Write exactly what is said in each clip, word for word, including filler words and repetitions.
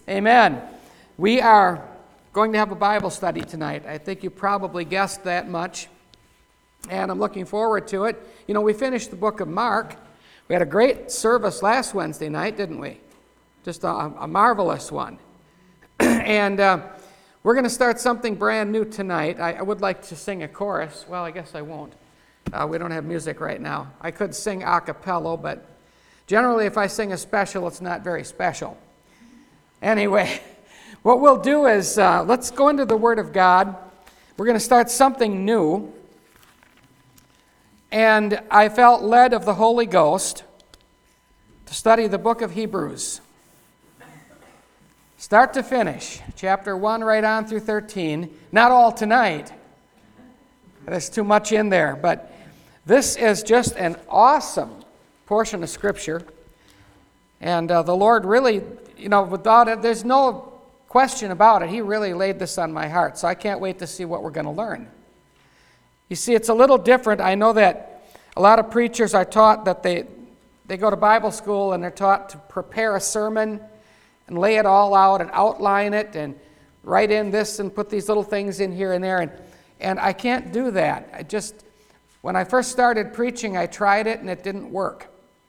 Amen. We are going to have a Bible study tonight. I think you probably guessed that much, and I'm looking forward to it. You know, we finished the book of Mark. We had a great service last Wednesday night, didn't we? Just a, a marvelous one. and uh, we're going to start something brand new tonight. I, I would like to sing a chorus. Well, I guess I won't. Uh, we don't have music right now. I could sing a cappella, but generally if I sing a special, it's not very special. Anyway, what we'll do is uh, let's go into the Word of God. We're going to start something new. And I felt led of the Holy Ghost to study the book of Hebrews. Start to finish, chapter one right on through thirteen. Not all tonight. There's too much in there, but this is just an awesome portion of Scripture. And uh, the Lord really, you know, without it, there's no question about it. He really laid this on my heart, so I can't wait to see what we're going to learn. You see, it's a little different. I know that a lot of preachers are taught that they, they go to Bible school and they're taught to prepare a sermon and lay it all out and outline it and write in this and put these little things in here and there. And, and I can't do that. I just, when I first started preaching, I tried it and it didn't work.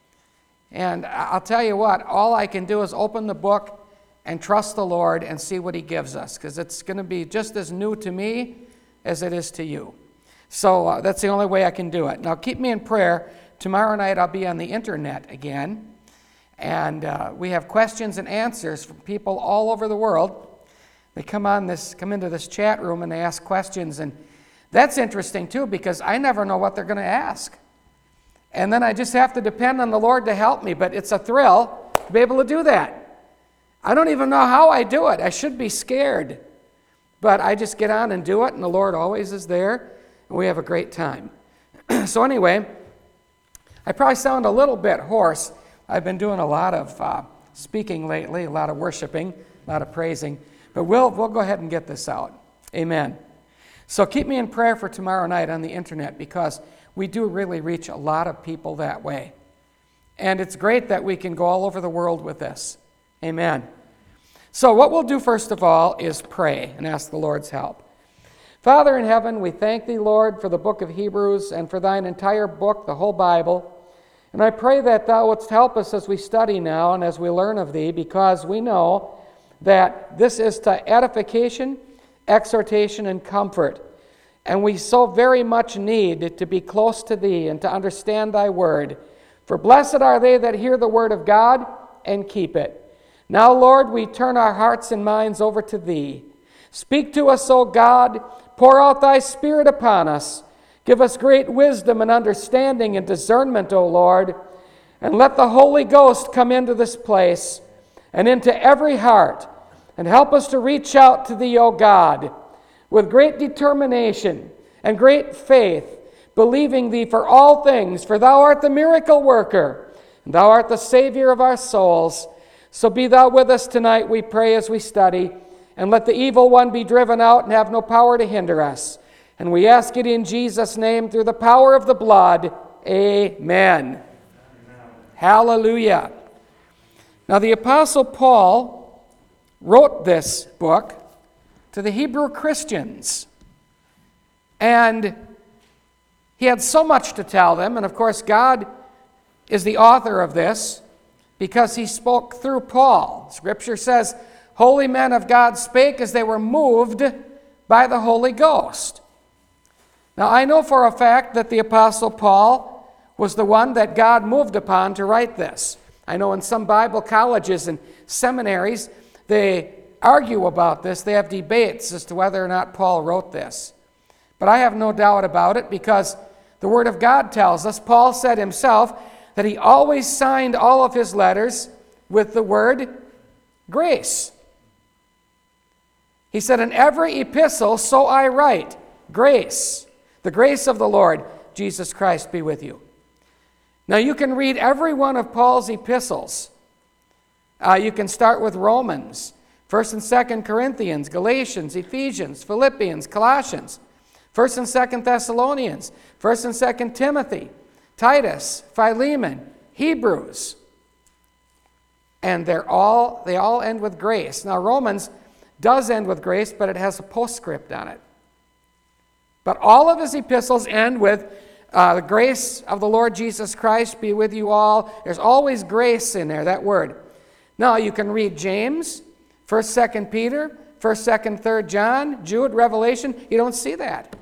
And I'll tell you what, all I can do is open the book and trust the Lord and see what He gives us, because it's going to be just as new to me as it is to you. So uh, that's the only way I can do it. Now keep me in prayer. Tomorrow night I'll be on the internet again, and uh, we have questions and answers from people all over the world. They come on this, come into this chat room and they ask questions, and that's interesting too, because I never know what they're going to ask. And then I just have to depend on the Lord to help me, but it's a thrill to be able to do that. I don't even know how I do it. I should be scared, but I just get on and do it, and the Lord always is there, and we have a great time. So anyway, I probably sound a little bit hoarse. I've been doing a lot of uh, speaking lately, a lot of worshiping, a lot of praising, but we'll, we'll go ahead and get this out. Amen. So keep me in prayer for tomorrow night on the internet, because we do really reach a lot of people that way. And it's great that we can go all over the world with this. Amen. So what we'll do first of all is pray and ask the Lord's help. Father in heaven, we thank Thee, Lord, for the book of Hebrews and for Thine entire book, the whole Bible. And I pray that Thou wouldst help us as we study now and as we learn of Thee, because we know that this is to edification, exhortation, and comfort. And we so very much need to be close to Thee and to understand Thy word. For blessed are they that hear the word of God and keep it. Now, Lord, we turn our hearts and minds over to Thee. Speak to us, O God. Pour out Thy Spirit upon us. Give us great wisdom and understanding and discernment, O Lord. And let the Holy Ghost come into this place and into every heart, and help us to reach out to Thee, O God, with great determination and great faith, believing Thee for all things, for Thou art the miracle worker, and Thou art the Savior of our souls. So be Thou with us tonight, we pray, as we study, and let the evil one be driven out and have no power to hinder us. And we ask it in Jesus' name through the power of the blood. Amen. Amen. Hallelujah. Now the Apostle Paul wrote this book to the Hebrew Christians. And he had so much to tell them, and of course God is the author of this because He spoke through Paul. Scripture says, holy men of God spake as they were moved by the Holy Ghost. Now I know for a fact that the Apostle Paul was the one that God moved upon to write this. I know in some Bible colleges and seminaries, they argue about this. They have debates as to whether or not Paul wrote this. But I have no doubt about it, because the Word of God tells us, Paul said himself, that he always signed all of his letters with the word grace. He said, in every epistle, so I write, grace. The grace of the Lord Jesus Christ be with you. Now you can read every one of Paul's epistles. Uh, you can start with Romans, First and Second Corinthians, Galatians, Ephesians, Philippians, Colossians, First and Second Thessalonians, First and Second Timothy, Titus, Philemon, Hebrews. And they're all they all end with grace. Now, Romans does end with grace, but it has a postscript on it. But all of his epistles end with uh, the grace of the Lord Jesus Christ be with you all. There's always grace in there, that word. Now, you can read James, first, second Peter, first, second, third John, Jude, Revelation. You don't see that.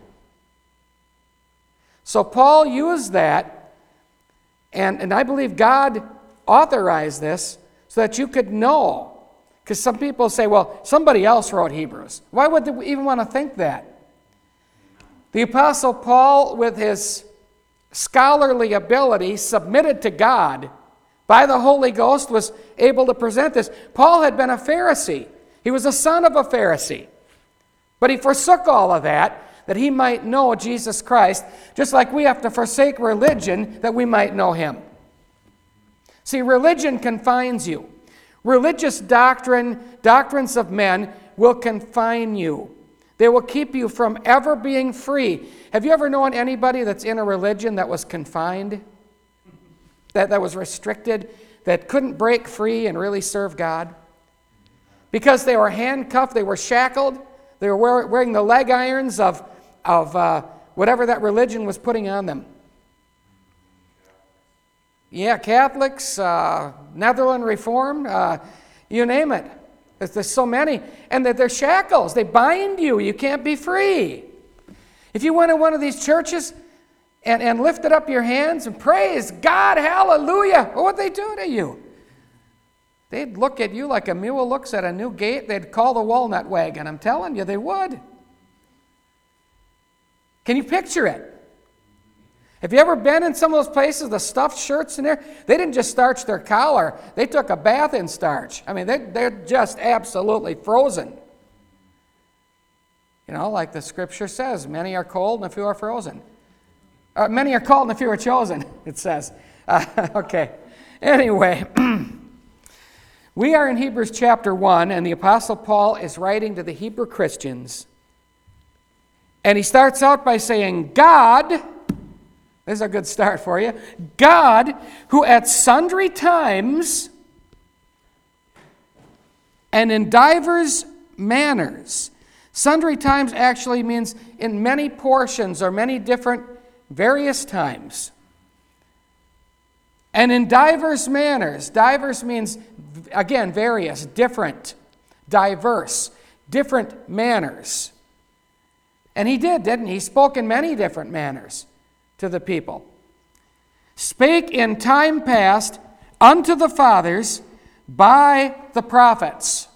So Paul used that, and, and I believe God authorized this so that you could know. Because some people say, well, somebody else wrote Hebrews. Why would they even want to think that? The Apostle Paul, with his scholarly ability, submitted to God by the Holy Ghost, was able to present this. Paul had been a Pharisee. He was a son of a Pharisee. But he forsook all of that, that he might know Jesus Christ, just like we have to forsake religion that we might know him. See, religion confines you. Religious doctrine, doctrines of men, will confine you. They will keep you from ever being free. Have you ever known anybody that's in a religion that was confined? That, that was restricted? That couldn't break free and really serve God? Because they were handcuffed, they were shackled, they were wearing the leg irons of, of uh, whatever that religion was putting on them. Yeah, Catholics, uh, Netherlands Reformed, uh, you name it. There's, there's so many. And that they're shackles. They bind you. You can't be free. If you went to one of these churches and, and lifted up your hands and praised God, hallelujah, what would they do to you? They'd look at you like a mule looks at a new gate. They'd call the walnut wagon. I'm telling you, they would. Can you picture it? Have you ever been in some of those places, the stuffed shirts in there? They didn't just starch their collar. They took a bath in starch. I mean, they, they're just absolutely frozen. You know, like the scripture says, many are cold and a few are frozen. Uh, many are called and a few are chosen, it says. Uh, okay. Anyway, we are in Hebrews chapter one, and the Apostle Paul is writing to the Hebrew Christians. And he starts out by saying, God... This is a good start for you. God, who at sundry times and in divers manners. Sundry times actually means in many portions or many different various times. And in divers manners. Divers means, again, various, different, diverse, different manners. And he did, didn't he? He spoke in many different manners to the people. Spake in time past unto the fathers by the prophets.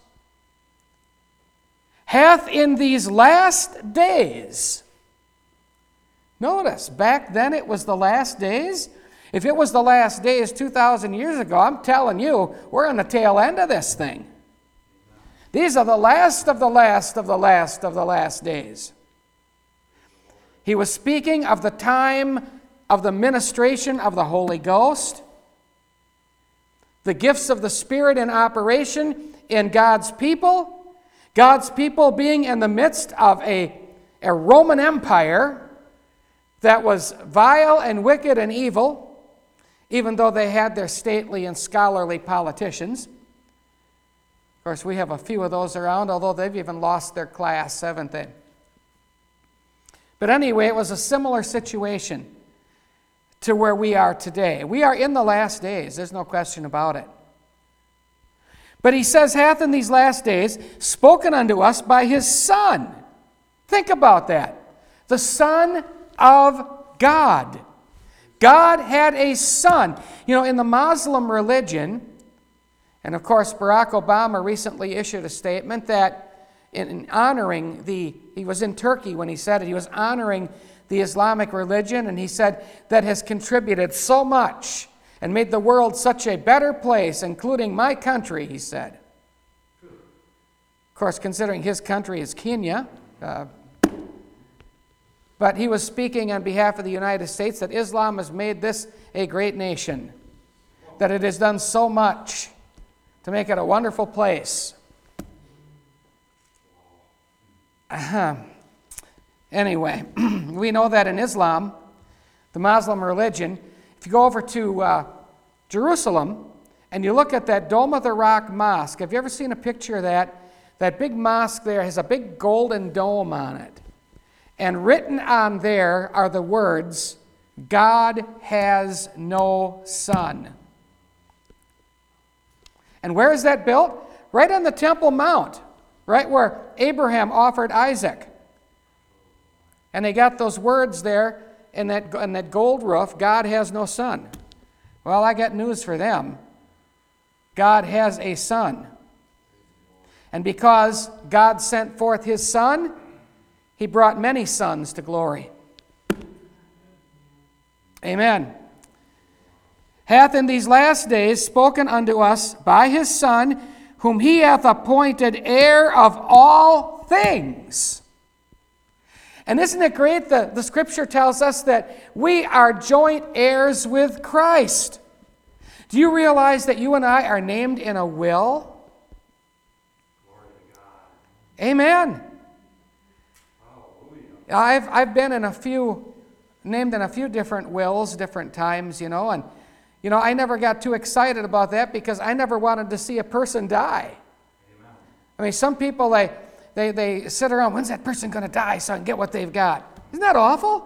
Hath in these last days. Notice, back then it was the last days. If it was the last days two thousand years ago, I'm telling you, we're on the tail end of this thing. These are the last of the last of the last of the last days. He was speaking of the time of the ministration of the Holy Ghost, the gifts of the Spirit in operation in God's people, God's people being in the midst of a, a Roman Empire that was vile and wicked and evil, even though they had their stately and scholarly politicians. Of course, we have a few of those around, although they've even lost their class, haven't they? But anyway, it was a similar situation to where we are today. We are in the last days. There's no question about it. But he says, hath in these last days spoken unto us by his Son. Think about that. The Son of God. God had a son. You know, in the Muslim religion, and of course Barack Obama recently issued a statement that in honoring the, he was in Turkey when he said it, he was honoring the Islamic religion, and he said that has contributed so much and made the world such a better place, including my country, he said. Of course, considering his country is Kenya, uh, but he was speaking on behalf of the United States that Islam has made this a great nation, that it has done so much to make it a wonderful place. Uh-huh. Anyway, we know that in Islam, the Muslim religion, if you go over to uh, Jerusalem and you look at that Dome of the Rock Mosque. Have you ever seen a picture of that? That big mosque there has a big golden dome on it. And written on there are the words, God has no son. And where is that built? Right on the Temple Mount, right where Abraham offered Isaac. And they got those words there in that, in that gold roof, God has no son. Well, I got news for them. God has a son. And because God sent forth his son, he brought many sons to glory. Amen. Hath in these last days spoken unto us by his Son, whom he hath appointed heir of all things. And isn't it great that the Scripture tells us that we are joint heirs with Christ? Do you realize that you and I are named in a will? Glory to God. Amen. Hallelujah. I've, I've been in a few, named in a few different wills, different times, you know, and, you know, I never got too excited about that because I never wanted to see a person die. Amen. I mean, some people, they, they, they sit around, when's that person going to die so I can get what they've got? Isn't that awful?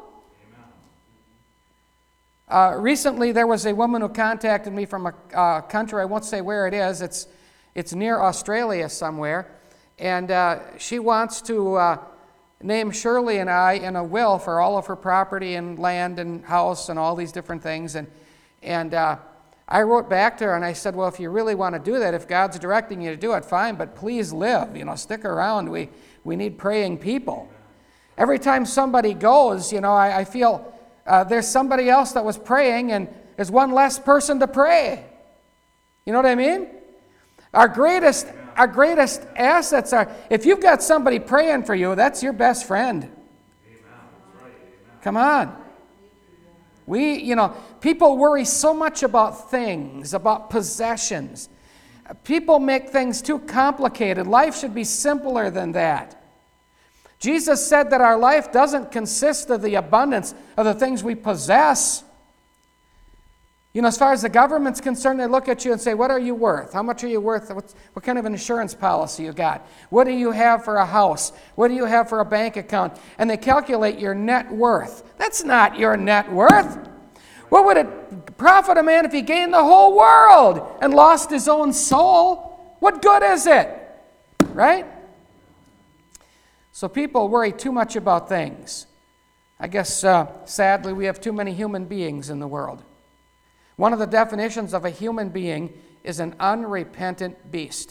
Uh, recently, there was a woman who contacted me from a uh, country, I won't say where it is, it's, it's near Australia somewhere, and uh, she wants to uh, name Shirley and I in a will for all of her property and land and house and all these different things, and, and uh, I wrote back to her and I said, well, if you really want to do that, if God's directing you to do it, fine, but please live, you know, stick around, we, we need praying people. Every time somebody goes, you know, I, I feel... Uh, there's somebody else that was praying, and there's one less person to pray. You know what I mean? Our greatest, our greatest assets are, if you've got somebody praying for you, that's your best friend. Amen. That's right. Amen. Come on. We, you know, people worry so much about things, about possessions. People make things too complicated. Life should be simpler than that. Jesus said that our life doesn't consist of the abundance of the things we possess. You know, as far as the government's concerned, they look at you and say, what are you worth? How much are you worth? What's, what kind of an insurance policy you got? What do you have for a house? What do you have for a bank account? And they calculate your net worth. That's not your net worth. What would it profit a man if he gained the whole world and lost his own soul? What good is it? Right? So people worry too much about things. I guess, uh, sadly, we have too many human beings in the world. One of the definitions of a human being is an unrepentant beast.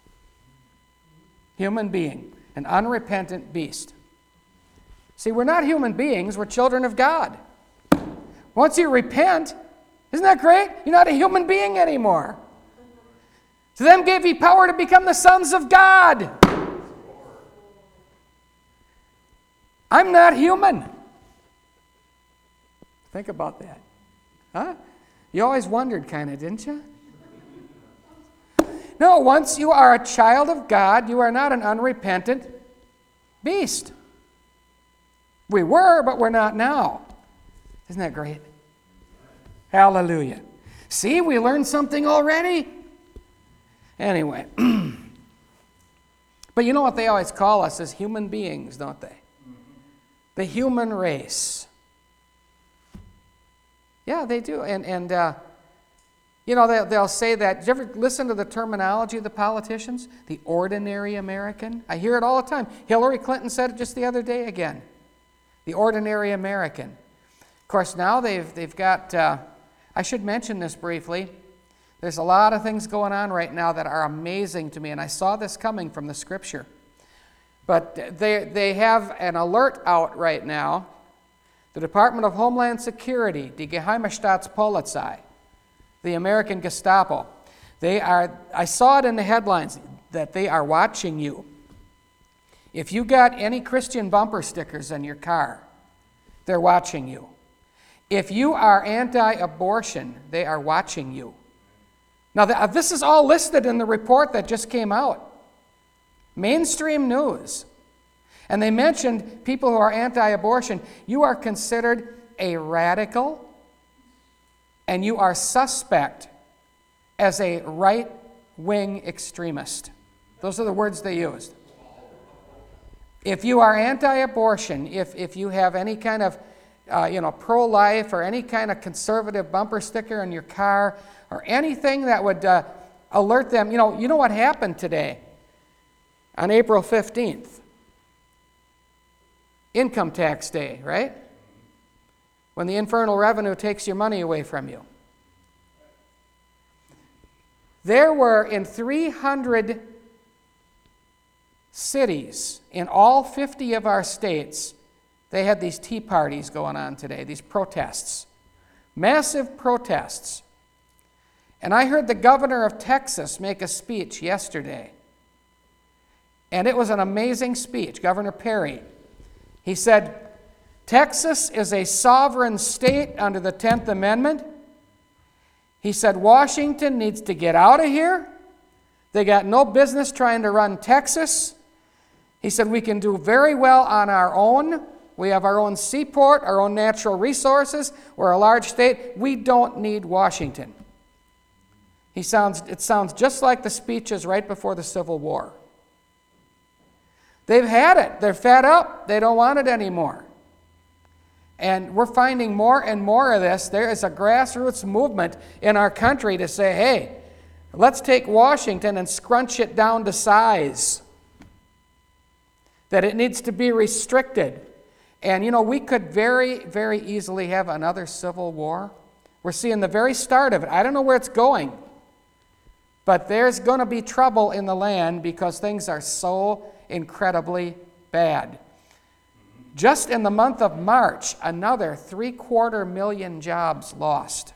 Human being, an unrepentant beast. See, we're not human beings, we're children of God. Once you repent, isn't that great? You're not a human being anymore. To them gave he power to become the sons of God. I'm not human. Think about that. Huh? You always wondered, kind of, didn't you? No, once you are a child of God, you are not an unrepentant beast. We were, but we're not now. Isn't that great? Hallelujah. See, we learned something already. Anyway. But you know what they always call us as human beings, don't they? The human race. Yeah, they do. And, and uh, you know, they, they'll say that. Did you ever listen to the terminology of the politicians? The ordinary American. I hear it all the time. Hillary Clinton said it just the other day again. The ordinary American. Of course, now they've, they've got, uh, I should mention this briefly. There's a lot of things going on right now that are amazing to me, and I saw this coming from the Scripture. But they, they have an alert out right now. The Department of Homeland Security, die Geheime Staatspolizei, the American Gestapo, they are, I saw it in the headlines, that they are watching you. If you got any Christian bumper stickers in your car, they're watching you. If you are anti-abortion, they are watching you. Now, this is all listed in the report that just came out. Mainstream news. And they mentioned people who are anti-abortion. You are considered a radical, and you are suspect as a right-wing extremist. Those are the words they used. If you are anti-abortion, if, if you have any kind of uh, you know, pro-life or any kind of conservative bumper sticker in your car or anything that would uh, alert them, you know, you know what happened today on April fifteenth? Income tax day, right? When the Infernal Revenue takes your money away from you. There were in three hundred cities in all fifty of our states, they had these tea parties going on today, these protests, massive protests. And I heard the governor of Texas make a speech yesterday. And it was an amazing speech, Governor Perry. He said, Texas is a sovereign state under the tenth Amendment. He said, Washington needs to get out of here. They got no business trying to run Texas. He said, we can do very well on our own. We have our own seaport, our own natural resources. We're a large state. We don't need Washington. He sounds, it sounds just like the speeches right before the Civil War. They've had it. They're fed up. They don't want it anymore. And we're finding more and more of this. There is a grassroots movement in our country to say, hey, let's take Washington and scrunch it down to size. That it needs to be restricted. And, you know, we could very, very easily have another civil war. We're seeing the very start of it. I don't know where it's going. But there's going to be trouble in the land because things are so incredibly bad. Just in the month of March, another three-quarter million jobs lost.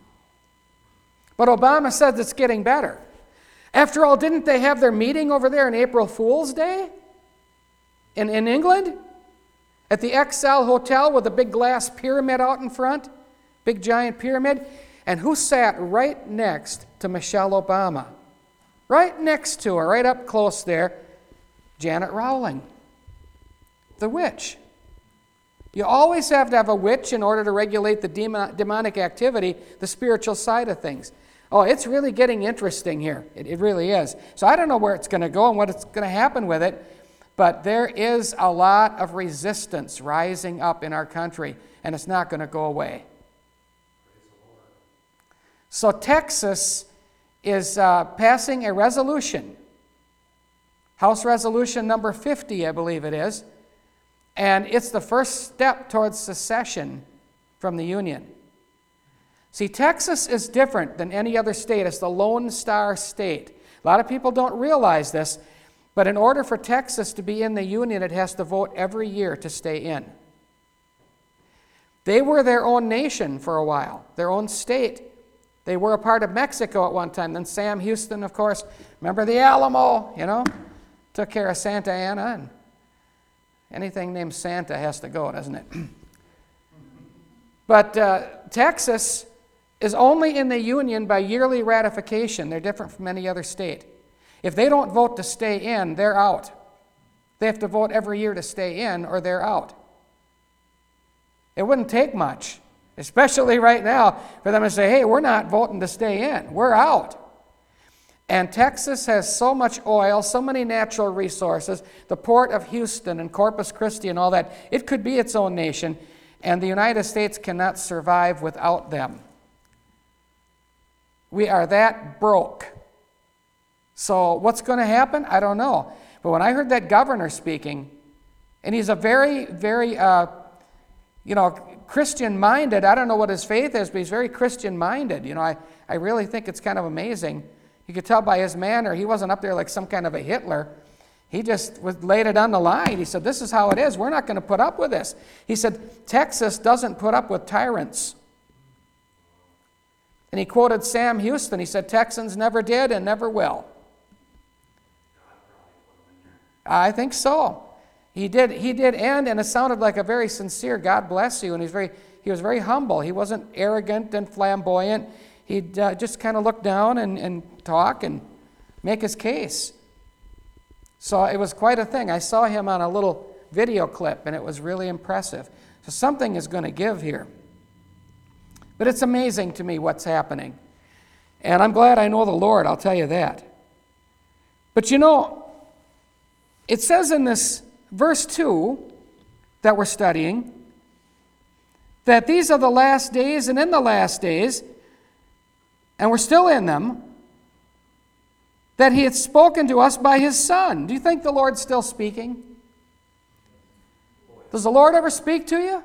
But Obama says it's getting better. After all, didn't they have their meeting over there on April Fool's Day in, in England? At the Excel Hotel with a big glass pyramid out in front? Big giant pyramid. And who sat right next to Michelle Obama? Right next to her, right up close there, Janet Rowling, the witch. You always have to have a witch in order to regulate the demon, demonic activity, the spiritual side of things. Oh, it's really getting interesting here. It, it really is. So I don't know where it's going to go and what's going to happen with it, but there is a lot of resistance rising up in our country, and it's not going to go away. So Texas is uh, passing a resolution, House Resolution number fifty, I believe it is, and it's the first step towards secession from the Union. See, Texas is different than any other state. It's the Lone Star State. A lot of people don't realize this, but in order for Texas to be in the Union, it has to vote every year to stay in. They were their own nation for a while, their own state. They were a part of Mexico at one time. Then Sam Houston, of course, remember the Alamo, you know, took care of Santa Ana, and anything named Santa has to go, doesn't it? But uh, Texas is only in the Union by yearly ratification. They're different from any other state. If they don't vote to stay in, they're out. They have to vote every year to stay in, or they're out. It wouldn't take much, especially right now, for them to say, hey, we're not voting to stay in. We're out. And Texas has so much oil, so many natural resources, the port of Houston and Corpus Christi and all that. It could be its own nation, and the United States cannot survive without them. We are that broke. So what's going to happen? I don't know. But when I heard that governor speaking, and he's a very, very, uh, you know, Christian-minded. I don't know what his faith is, but he's very Christian-minded. You know, I, I really think it's kind of amazing. You could tell by his manner, he wasn't up there like some kind of a Hitler. He just was, laid it on the line. He said, this is how it is. We're not going to put up with this. He said, Texas doesn't put up with tyrants. And he quoted Sam Houston. He said, Texans never did and never will. I think so. He did, he did end, and it sounded like a very sincere God bless you, and he's very, he was very humble. He wasn't arrogant and flamboyant. He'd uh, just kind of look down and, and talk and make his case. So it was quite a thing. I saw him on a little video clip, and it was really impressive. So something is going to give here. But it's amazing to me what's happening. And I'm glad I know the Lord, I'll tell you that. But you know, it says in this verse two that we're studying that these are the last days, and in the last days, and we're still in them, that he had spoken to us by his Son. Do you think the Lord's still speaking? Does the Lord ever speak to you?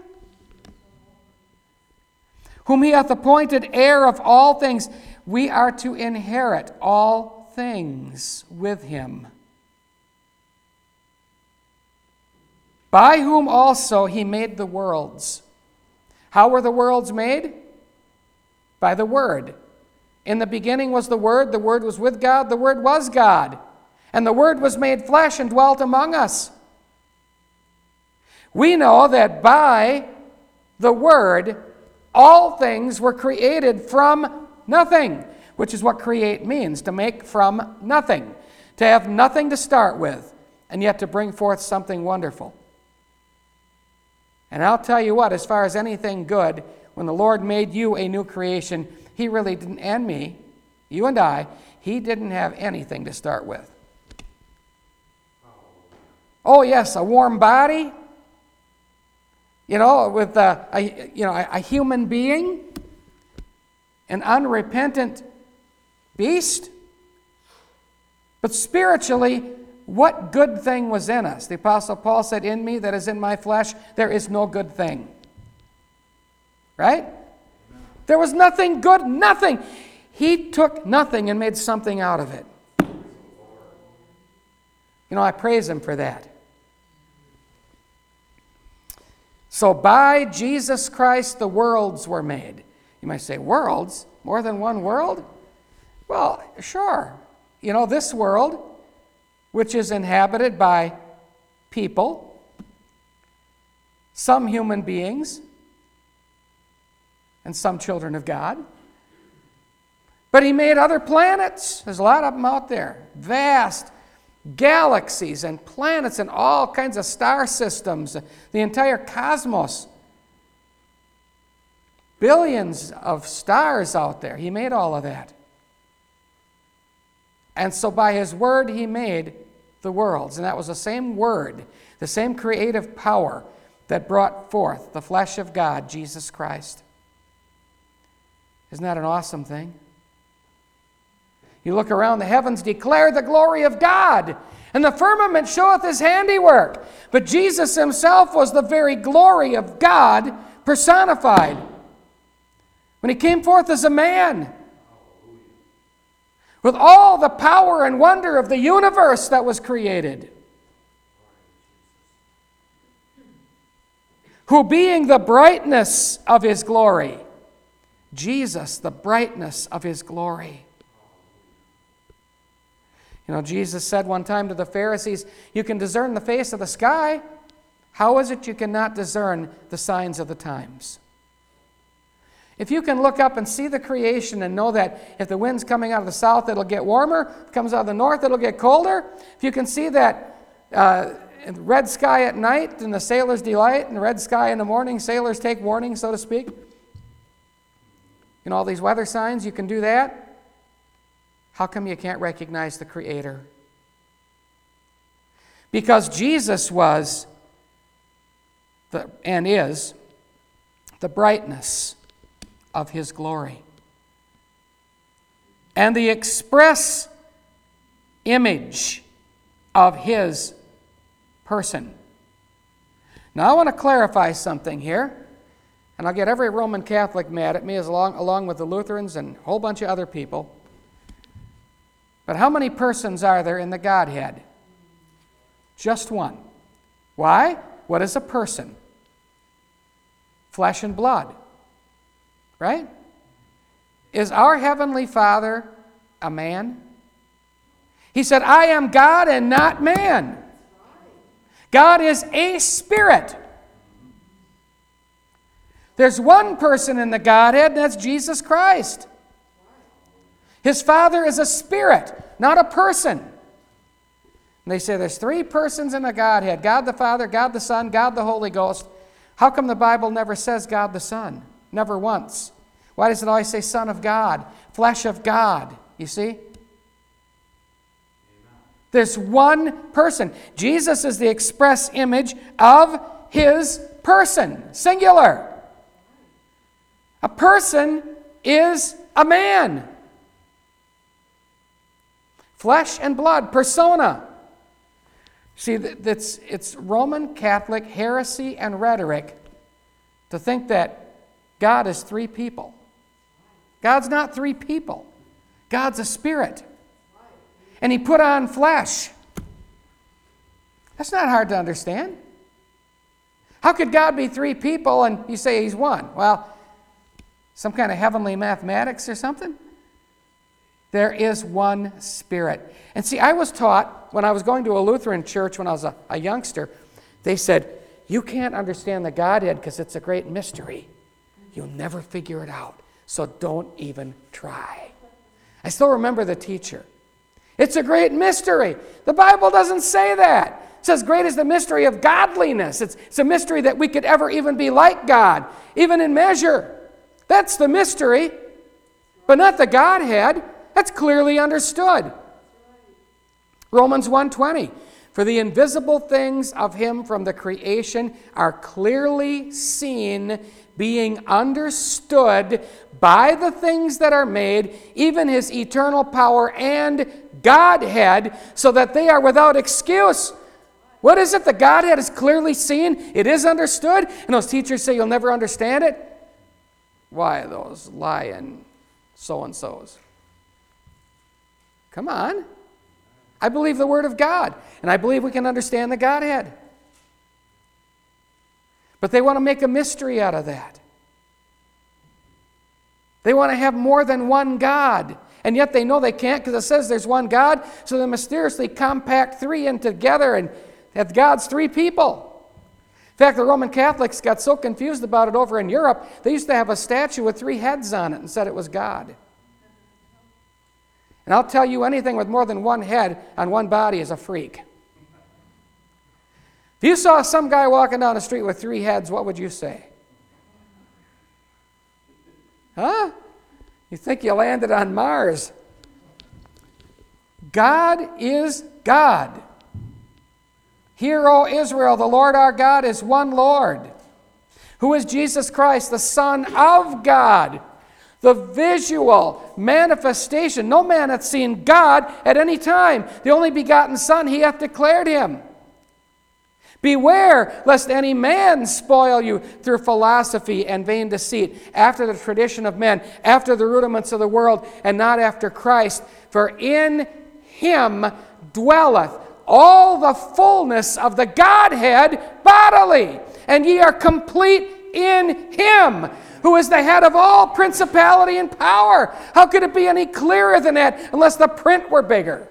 Whom he hath appointed heir of all things. We are to inherit all things with him. By whom also he made the worlds. How were the worlds made? By the Word. In the beginning was the Word, the Word was with God, the Word was God. And the Word was made flesh and dwelt among us. We know that by the Word, all things were created from nothing, which is what create means, to make from nothing, to have nothing to start with, and yet to bring forth something wonderful. And I'll tell you what, as far as anything good, when the Lord made you a new creation, he really didn't, and me, you and I, he didn't have anything to start with. Oh yes, a warm body, you know, with a, a you know a, a human being, an unrepentant beast. But spiritually, what good thing was in us? The Apostle Paul said, "In me, that is in my flesh, there is no good thing." Right? There was nothing good, nothing. He took nothing and made something out of it. You know, I praise him for that. So by Jesus Christ, the worlds were made. You might say, worlds? More than one world? Well, sure. You know, this world, which is inhabited by people, some human beings, and some children of God. But he made other planets. There's a lot of them out there. Vast galaxies and planets and all kinds of star systems, the entire cosmos. Billions of stars out there. He made all of that. And so by his word he made the worlds. And that was the same word, the same creative power that brought forth the flesh of God, Jesus Christ. Isn't that an awesome thing? You look around, the heavens declare the glory of God, and the firmament showeth his handiwork. But Jesus himself was the very glory of God personified when he came forth as a man, with all the power and wonder of the universe that was created. Who being the brightness of his glory, Jesus, the brightness of his glory. You know, Jesus said one time to the Pharisees, you can discern the face of the sky. How is it you cannot discern the signs of the times? If you can look up and see the creation and know that if the wind's coming out of the south, it'll get warmer. If it comes out of the north, it'll get colder. If you can see that uh, red sky at night and the sailors delight, and the red sky in the morning, sailors take warning, so to speak. You know, all these weather signs, you can do that. How come you can't recognize the Creator? Because Jesus was the, and is the brightness of his glory and the express image of his person. Now I want to clarify something here, and I'll get every Roman Catholic mad at me as along, along with the Lutherans and a whole bunch of other people. But how many persons are there in the Godhead? Just one. Why? What is a person? Flesh and blood. Right? Is our Heavenly Father a man? He said, I am God and not man. God is a spirit. There's one person in the Godhead, and that's Jesus Christ. His Father is a spirit, not a person. And they say there's three persons in the Godhead, God the Father, God the Son, God the Holy Ghost. How come the Bible never says God the Son? Never once. Why does it always say Son of God? Flesh of God, you see? There's one person. Jesus is the express image of his person, singular. A person is a man. Flesh and blood, persona. See, that's, it's Roman Catholic heresy and rhetoric to think that God is three people. God's not three people. God's a spirit. And he put on flesh. That's not hard to understand. How could God be three people and you say he's one? Well, some kind of heavenly mathematics or something? There is one Spirit. And see, I was taught when I was going to a Lutheran church when I was a, a youngster, they said, you can't understand the Godhead because it's a great mystery. You'll never figure it out, so don't even try. I still remember the teacher. It's a great mystery. The Bible doesn't say that. It says great is the mystery of godliness. It's, it's a mystery that we could ever even be like God, even in measure. That's the mystery, but not the Godhead. That's clearly understood. Romans one twenty, for the invisible things of him from the creation are clearly seen, being understood by the things that are made, even his eternal power and Godhead, so that they are without excuse. What is it? The Godhead is clearly seen. It is understood. And those teachers say you'll never understand it. Why, those lying so-and-sos? Come on. I believe the Word of God, and I believe we can understand the Godhead. But they want to make a mystery out of that. They want to have more than one God, and yet they know they can't because it says there's one God, so they mysteriously compact three in together and have God's three people. In fact, the Roman Catholics got so confused about it over in Europe, they used to have a statue with three heads on it and said it was God. And I'll tell you, anything with more than one head on one body is a freak. If you saw some guy walking down the street with three heads, what would you say? Huh? You think you landed on Mars. God is God. Hear, O Israel, the Lord our God is one Lord, who is Jesus Christ, the Son of God. The visual manifestation. No man hath seen God at any time. The only begotten Son, he hath declared him. Beware lest any man spoil you through philosophy and vain deceit, after the tradition of men, after the rudiments of the world, and not after Christ. For in him dwelleth all the fullness of the Godhead bodily, and ye are complete in him, who is the head of all principality and power. How could it be any clearer than that unless the print were bigger?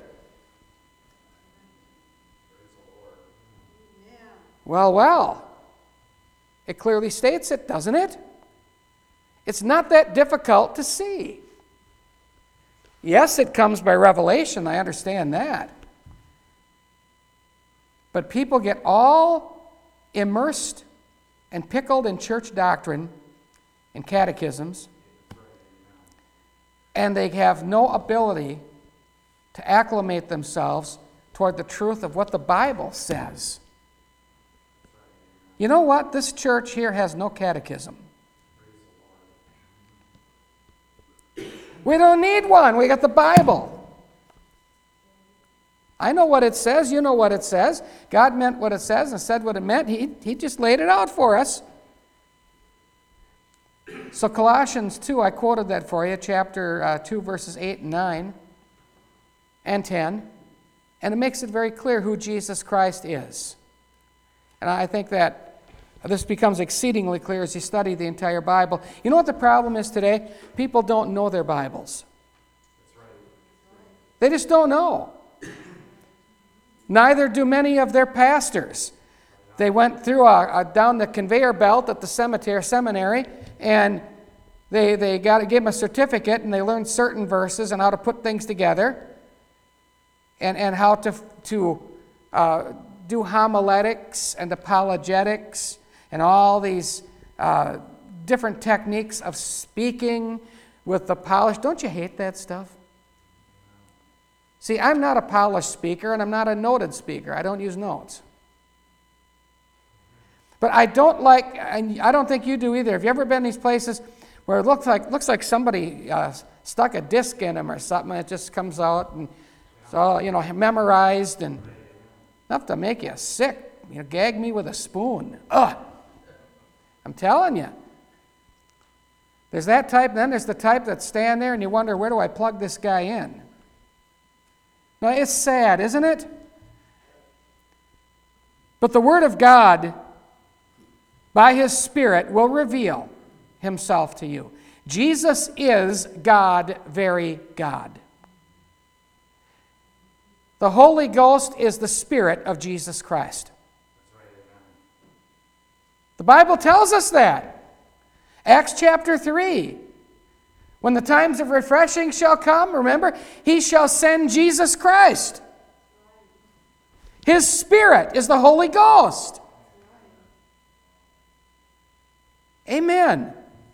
Well, well. It clearly states it, doesn't it? It's not that difficult to see. Yes, it comes by revelation. I understand that. But people get all immersed and pickled in church doctrine and catechisms, and they have no ability to acclimate themselves toward the truth of what the Bible says. You know what? This church here has no catechism. We don't need one. We got the Bible. I know what it says. You know what it says. God meant what it says and said what it meant. He, he just laid it out for us. So Colossians two, I quoted that for you, chapter uh, two, verses eight and nine and ten. And it makes it very clear who Jesus Christ is. And I think that this becomes exceedingly clear as you study the entire Bible. You know what the problem is today? People don't know their Bibles. They just don't know. Neither do many of their pastors. They went through a, a, down the conveyor belt at the cemetery, seminary, and they, they got to give them a certificate, and they learned certain verses and how to put things together, and, and how to, to uh, do homiletics and apologetics and all these uh, different techniques of speaking with the polish. Don't you hate that stuff? See, I'm not a polished speaker, and I'm not a noted speaker. I don't use notes. But I don't like, and I don't think you do either. Have you ever been in these places where it looks like looks like somebody uh, stuck a disc in them or something, and it just comes out, and it's all, you know, memorized, and enough to make you sick. You know, gag me with a spoon. Ugh! I'm telling you. There's that type, then there's the type that stand there and you wonder, where do I plug this guy in? Now, it's sad, isn't it? But the Word of God, by His Spirit, will reveal Himself to you. Jesus is God, very God. The Holy Ghost is the Spirit of Jesus Christ. The Bible tells us that. Acts chapter three. When the times of refreshing shall come, remember, He shall send Jesus Christ. His Spirit is the Holy Ghost. Amen.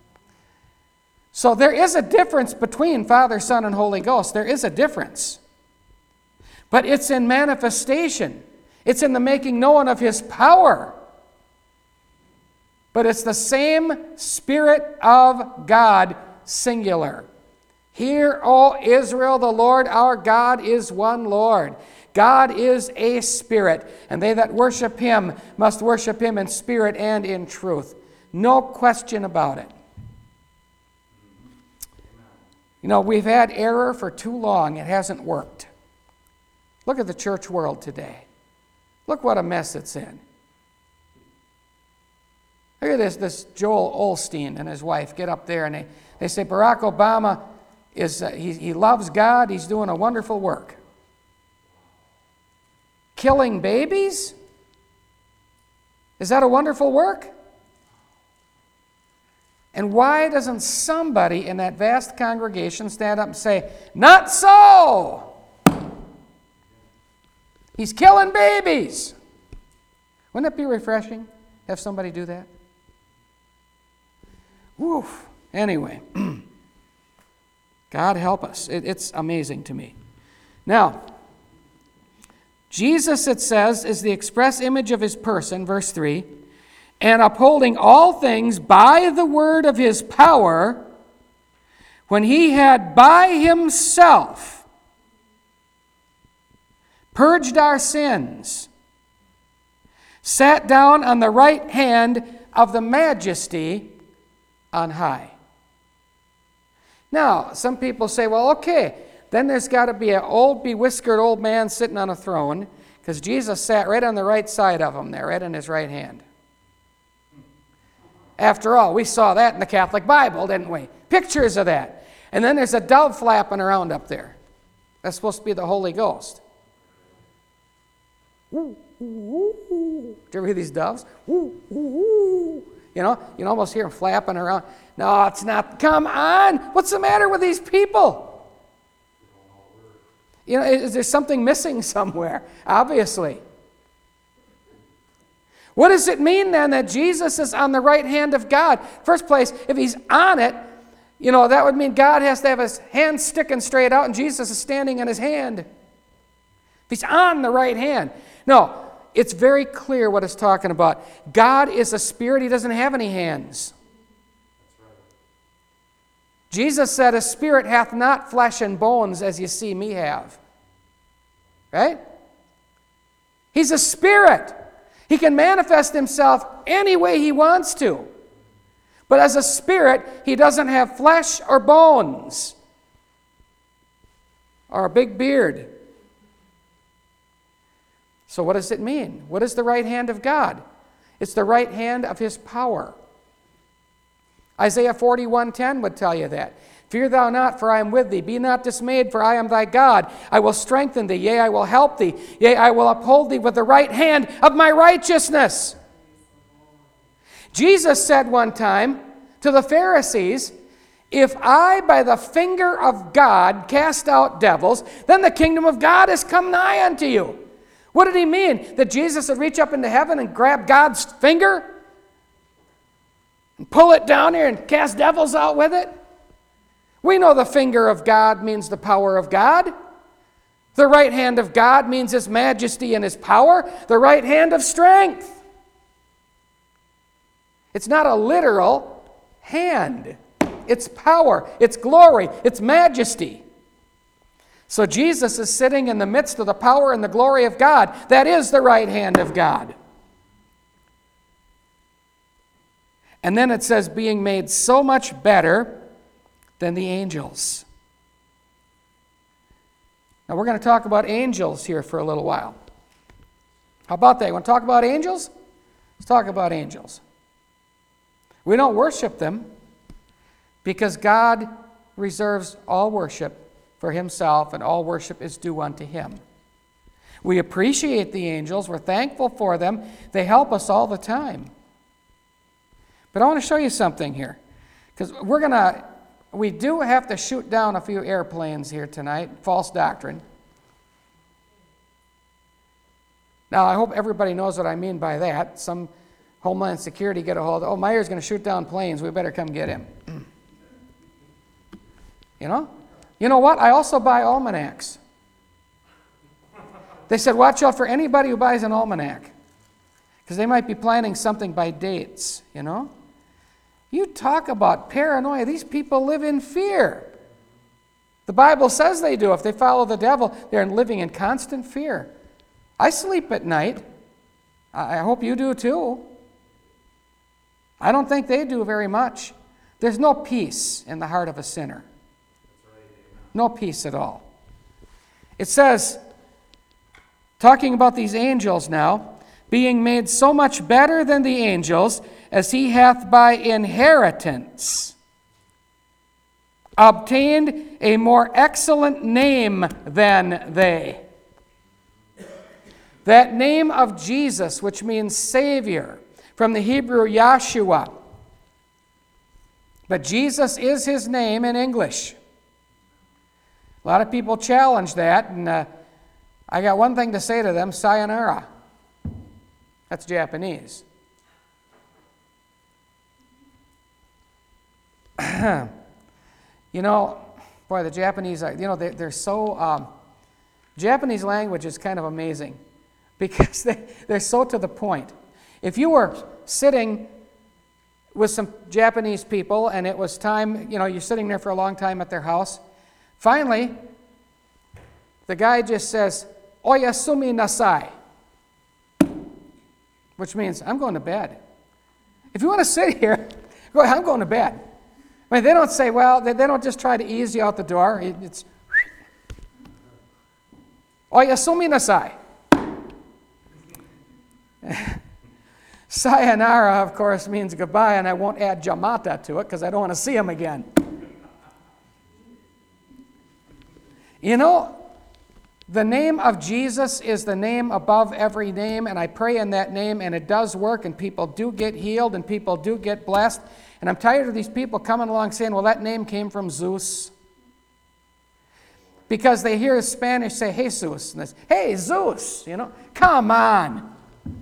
So there is a difference between Father, Son, and Holy Ghost. There is a difference. But it's in manifestation. It's in the making known of His power. But it's the same Spirit of God, singular. Hear, O Israel, the Lord our God is one Lord. God is a Spirit, and they that worship Him must worship Him in spirit and in truth. No question about it. You know, we've had error for too long. It hasn't worked. Look at the church world today. Look what a mess it's in. Look at this, this Joel Osteen and his wife get up there and they, they say Barack Obama, is uh, he, he loves God, he's doing a wonderful work. Killing babies? Is that a wonderful work? And why doesn't somebody in that vast congregation stand up and say, not so! He's killing babies! Wouldn't it be refreshing? Have somebody do that? Woof. Anyway, God help us. It, it's amazing to me. Now, Jesus, it says, is the express image of His person, verse three, and upholding all things by the word of His power, when He had by Himself purged our sins, sat down on the right hand of the Majesty on high. Now, some people say, well, okay, then there's got to be an old, bewhiskered old man sitting on a throne, because Jesus sat right on the right side of Him there, right in His right hand. After all, we saw that in the Catholic Bible, didn't we? Pictures of that. And then there's a dove flapping around up there. That's supposed to be the Holy Ghost. Ooh, ooh, ooh. Do you ever hear these doves? Ooh, ooh, ooh. You know, you can almost hear them flapping around. No, it's not. Come on. What's the matter with these people? You know, is there something missing somewhere? Obviously. What does it mean then that Jesus is on the right hand of God? First place, if He's on it, you know, that would mean God has to have His hand sticking straight out and Jesus is standing in His hand. If He's on the right hand. No. It's very clear what it's talking about. God is a spirit. He doesn't have any hands. Jesus said, a spirit hath not flesh and bones as you see me have. Right? He's a spirit. He can manifest Himself any way He wants to. But as a spirit, He doesn't have flesh or bones. Or a big beard. So what does it mean? What is the right hand of God? It's the right hand of His power. Isaiah forty-one ten would tell you that. Fear thou not, for I am with thee. Be not dismayed, for I am thy God. I will strengthen thee. Yea, I will help thee. Yea, I will uphold thee with the right hand of my righteousness. Jesus said one time to the Pharisees, if I by the finger of God cast out devils, then the kingdom of God is come nigh unto you. What did He mean? That Jesus would reach up into heaven and grab God's finger? And pull it down here and cast devils out with it? We know the finger of God means the power of God. The right hand of God means His majesty and His power. The right hand of strength. It's not a literal hand. It's power. It's glory. It's majesty. So Jesus is sitting in the midst of the power and the glory of God. That is the right hand of God. And then it says, being made so much better than the angels. Now we're going to talk about angels here for a little while. How about that? You want to talk about angels? Let's talk about angels. We don't worship them because God reserves all worship for Himself, and all worship is due unto Him. We appreciate the angels. We're thankful for them. They help us all the time. But I want to show you something here, because we're going to, we do have to shoot down a few airplanes here tonight, false doctrine. Now, I hope everybody knows what I mean by that. Some Homeland Security get a hold of, oh, Meyer's going to shoot down planes. We better come get him. You know? You know what? I also buy almanacs. They said, watch out for anybody who buys an almanac, because they might be planning something by dates, you know? You talk about paranoia. These people live in fear. The Bible says they do. If they follow the devil, they're living in constant fear. I sleep at night. I hope you do too. I don't think they do very much. There's no peace in the heart of a sinner. No peace at all. It says, talking about these angels now, being made so much better than the angels, as he hath by inheritance obtained a more excellent name than they. That name of Jesus, which means Savior, from the Hebrew Yahshua. But Jesus is his name in English. A lot of people challenge that, and uh, I got one thing to say to them: sayonara. That's Japanese. You know, boy, the Japanese, are, you know, they, they're so, um, Japanese language is kind of amazing because they, they're so to the point. If you were sitting with some Japanese people and it was time, you know, you're sitting there for a long time at their house, finally, the guy just says, oyasumi nasai, which means, I'm going to bed. If you want to sit here, go ahead, I'm going to bed. I mean, they don't say, well, they, they don't just try to ease you out the door. It, it's, oyasumi nasai. Sayonara, of course, means goodbye, and I won't add jamata to it because I don't want to see him again. You know, the name of Jesus is the name above every name, and I pray in that name, and it does work, and people do get healed, and people do get blessed. And I'm tired of these people coming along saying, well, that name came from Zeus. Because they hear Spanish say, Jesus, and they say, hey, Zeus, you know, come on.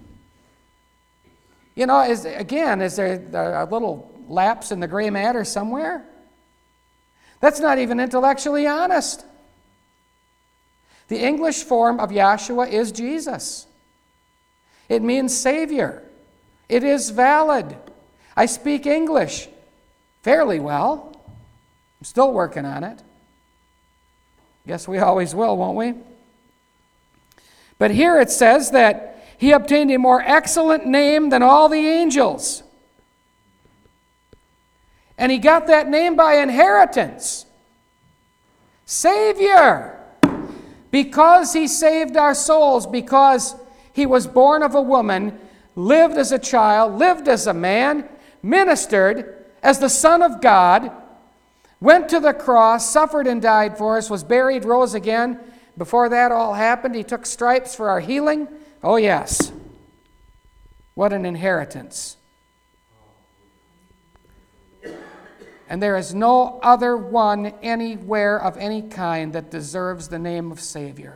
You know, is, again, is there a little lapse in the gray matter somewhere? That's not even intellectually honest. The English form of Yahshua is Jesus. It means Savior. It is valid. I speak English fairly well. I'm still working on it. Guess we always will, won't we? But here it says that he obtained a more excellent name than all the angels. And he got that name by inheritance. Savior. Because he saved our souls, because he was born of a woman, lived as a child, lived as a man, ministered as the Son of God, went to the cross, suffered and died for us, was buried, rose again. Before that all happened, he took stripes for our healing. Oh yes. What an inheritance. And there is no other one anywhere of any kind that deserves the name of Savior.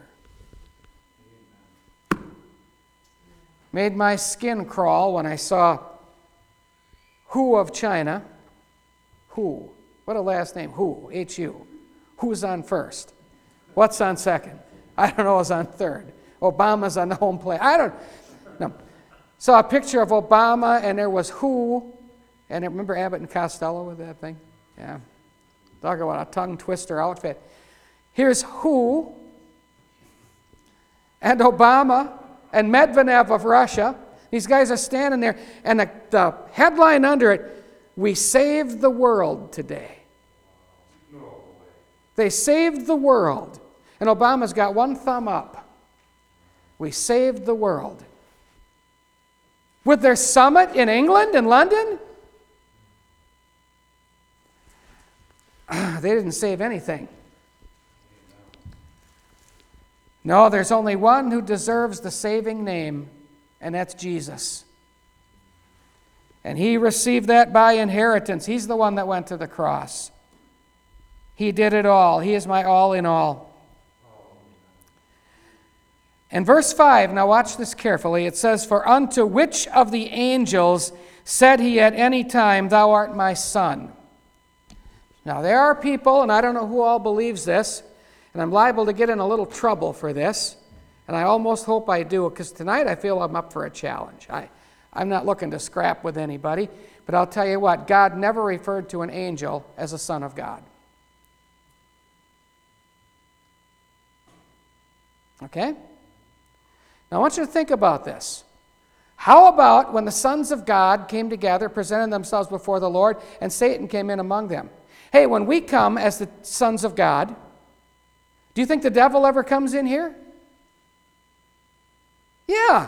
Made my skin crawl when I saw Hu of China. Hu. What a last name. Hu. H U. Who's on first? What's on second? I don't know who's on third. Obama's on the home plate. I don't know. Saw a picture of Obama, and there was Hu. And remember Abbott and Costello with that thing? Yeah. Talk about a tongue twister outfit. Here's Hu and Obama and Medvedev of Russia. These guys are standing there, and the, the headline under it, "We saved the world today." No way. They saved the world. And Obama's got one thumb up. We saved the world. With their summit in England, in London, they didn't save anything. No, there's only one who deserves the saving name, and that's Jesus. And he received that by inheritance. He's the one that went to the cross. He did it all. He is my all in all. In verse five, now watch this carefully, it says, "For unto which of the angels said he at any time, Thou art my son?" Now there are people, and I don't know who all believes this, and I'm liable to get in a little trouble for this, and I almost hope I do, because tonight I feel I'm up for a challenge. I, I'm not looking to scrap with anybody, but I'll tell you what, God never referred to an angel as a son of God. Okay? Now I want you to think about this. How about when the sons of God came together, presented themselves before the Lord, and Satan came in among them? Hey, when we come as the sons of God, do you think the devil ever comes in here? Yeah.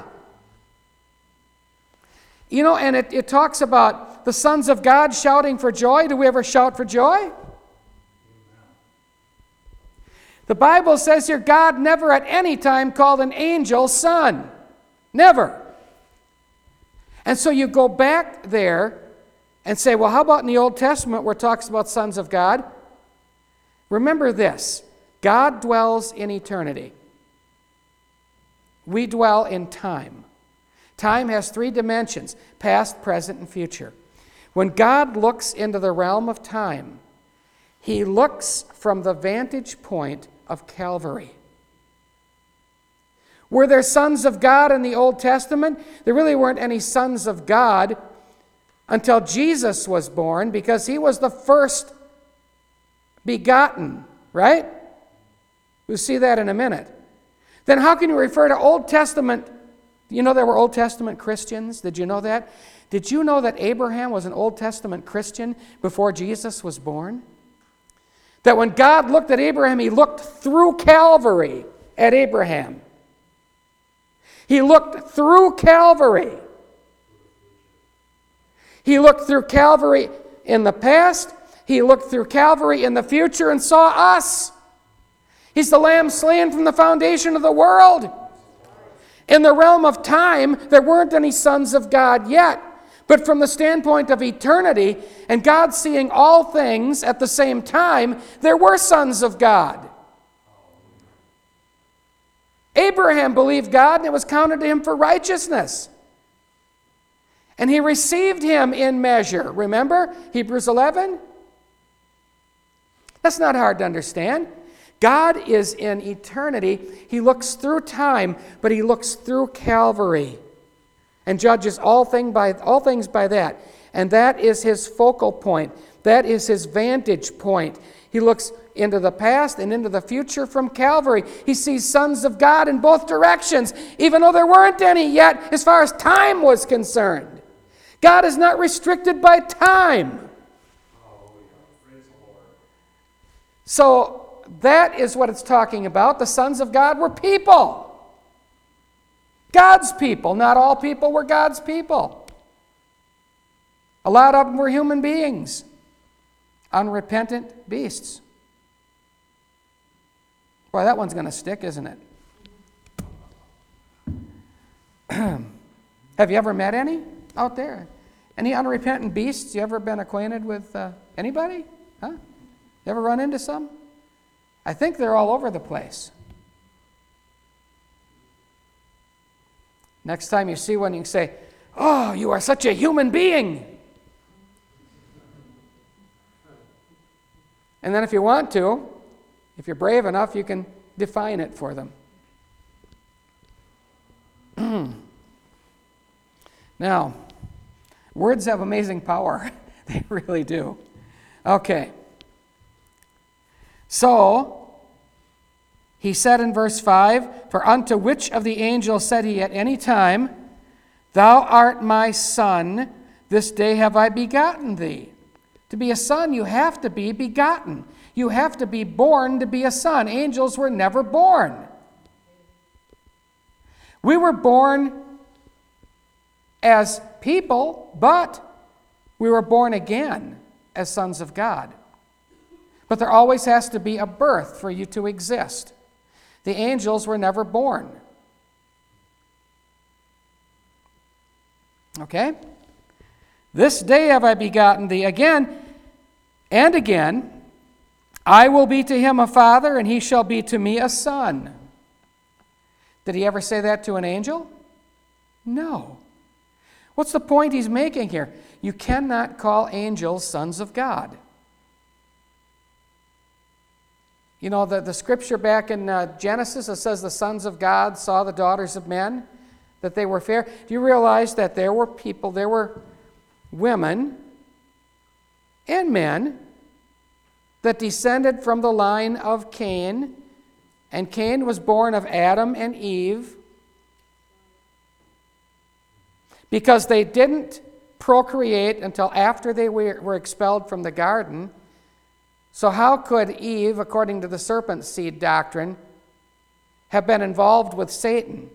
You know, and it, it talks about the sons of God shouting for joy. Do we ever shout for joy? The Bible says here, God never at any time called an angel son. Never. And so you go back there and say, well, how about in the Old Testament where it talks about sons of God? Remember this, God dwells in eternity. We dwell in time. Time has three dimensions, past, present, and future. When God looks into the realm of time, he looks from the vantage point of Calvary. Were there sons of God in the Old Testament? There really weren't any sons of God until Jesus was born, because he was the first begotten, right? We'll see that in a minute. Then how can you refer to Old Testament? You know there were Old Testament Christians? Did you know that? Did you know that Abraham was an Old Testament Christian before Jesus was born? That when God looked at Abraham, he looked through Calvary at Abraham. He looked through Calvary. He looked through Calvary in the past. He looked through Calvary in the future and saw us. He's the Lamb slain from the foundation of the world. In the realm of time, there weren't any sons of God yet. But from the standpoint of eternity and God seeing all things at the same time, there were sons of God. Abraham believed God, and it was counted to him for righteousness. And he received him in measure. Remember Hebrews eleven? That's not hard to understand. God is in eternity. He looks through time, but he looks through Calvary and judges all, thing by, all things by that. And that is his focal point. That is his vantage point. He looks into the past and into the future from Calvary. He sees sons of God in both directions, even though there weren't any yet as far as time was concerned. God is not restricted by time. So that is what it's talking about. The sons of God were people. God's people. Not all people were God's people. A lot of them were human beings. Unrepentant beasts. Boy, that one's going to stick, isn't it? Have you ever met any out there? Any unrepentant beasts? You ever been acquainted with uh, anybody? Huh? You ever run into some? I think they're all over the place. Next time you see one, you can say, "Oh, you are such a human being." And then if you want to, if you're brave enough, you can define it for them. Now, words have amazing power. They really do. Okay. So, he said in verse five, "For unto which of the angels said he at any time, Thou art my son, this day have I begotten thee." To be a son, you have to be begotten. You have to be born to be a son. Angels were never born. We were born as people, but we were born again as sons of God. But there always has to be a birth for you to exist. The angels were never born. Okay? "This day have I begotten thee." Again and again, "I will be to him a father, and he shall be to me a son." Did he ever say that to an angel? No. What's the point he's making here? You cannot call angels sons of God. You know, the, the scripture back in uh, Genesis, it says the sons of God saw the daughters of men, that they were fair. Do you realize that there were people, there were women and men that descended from the line of Cain, and Cain was born of Adam and Eve, because they didn't procreate until after they were, were expelled from the garden. So how could Eve, according to the serpent seed doctrine, have been involved with Satan?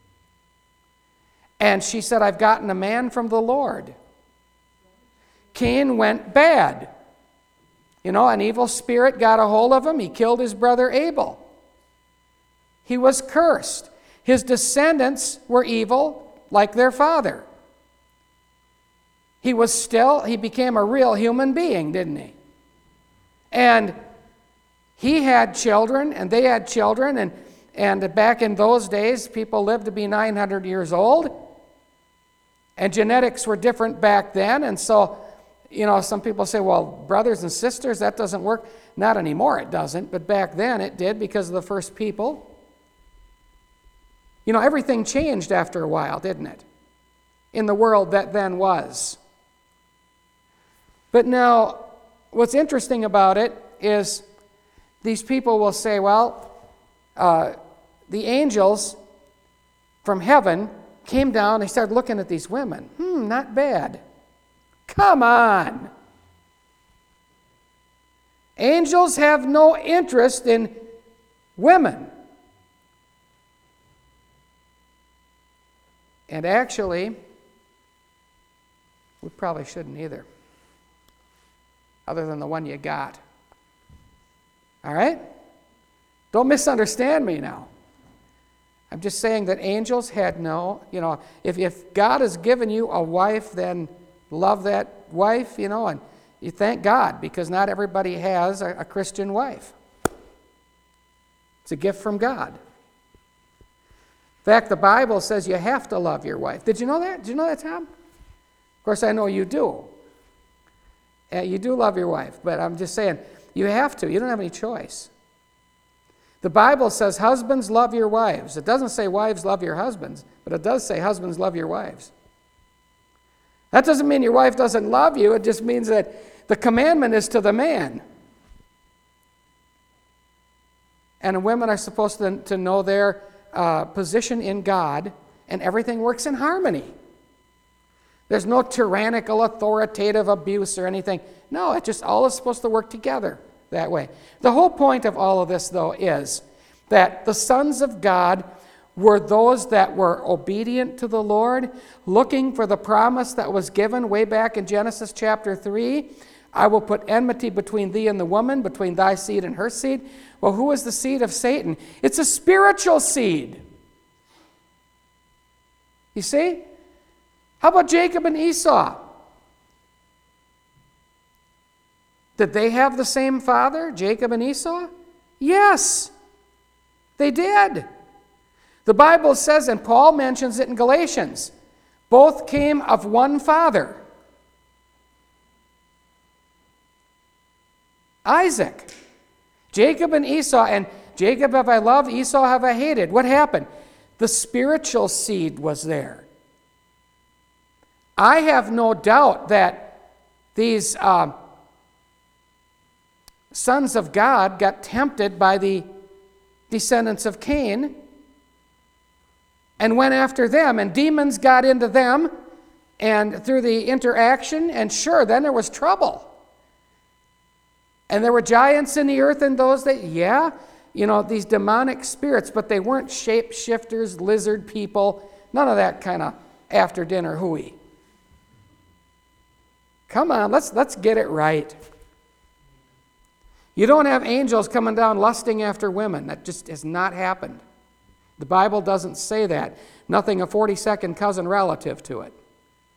And she said, "I've gotten a man from the Lord." Cain went bad. You know, an evil spirit got a hold of him. He killed his brother Abel. He was cursed. His descendants were evil like their father. He was still, he became a real human being, didn't he? And he had children, and they had children, and, and back in those days, people lived to be nine hundred years old, and genetics were different back then, and so, you know, some people say, well, brothers and sisters, that doesn't work. Not anymore, it doesn't, but back then it did because of the first people. You know, everything changed after a while, didn't it? In the world that then was. But now, what's interesting about it is these people will say, well, uh, the angels from heaven came down, they started looking at these women. Hmm, not bad. Come on. Angels have no interest in women. And actually, we probably shouldn't either, other than the one you got. All right? Don't misunderstand me now. I'm just saying that angels had no, you know, if, if God has given you a wife, then love that wife, you know, and you thank God, because not everybody has a, a Christian wife. It's a gift from God. In fact, the Bible says you have to love your wife. Did you know that? Did you know that, Tom? Of course, I know you do. Uh, you do love your wife, but I'm just saying, you have to. You don't have any choice. The Bible says husbands love your wives. It doesn't say wives love your husbands, but it does say husbands love your wives. That doesn't mean your wife doesn't love you. It just means that the commandment is to the man. And women are supposed to, to know their uh, position in God, and everything works in harmony. There's no tyrannical, authoritative abuse or anything. No, it just all is supposed to work together that way. The whole point of all of this, though, is that the sons of God were those that were obedient to the Lord, looking for the promise that was given way back in Genesis chapter three. I will put enmity between thee and the woman, between thy seed and her seed. Well, who is the seed of Satan? It's a spiritual seed. You see? How about Jacob and Esau? Did they have the same father, Jacob and Esau? Yes, they did. The Bible says, and Paul mentions it in Galatians, both came of one father. Isaac. Jacob and Esau, and Jacob have I loved, Esau have I hated. What happened? The spiritual seed was there. I have no doubt that these uh, sons of God got tempted by the descendants of Cain and went after them, and demons got into them, and through the interaction, and sure, then there was trouble. And there were giants in the earth and those that, yeah, you know, these demonic spirits, but they weren't shapeshifters, lizard people, none of that kind of after dinner hooey. Come on, let's let's get it right. You don't have angels coming down lusting after women. That just has not happened. The Bible doesn't say that. Nothing a forty-second cousin relative to it.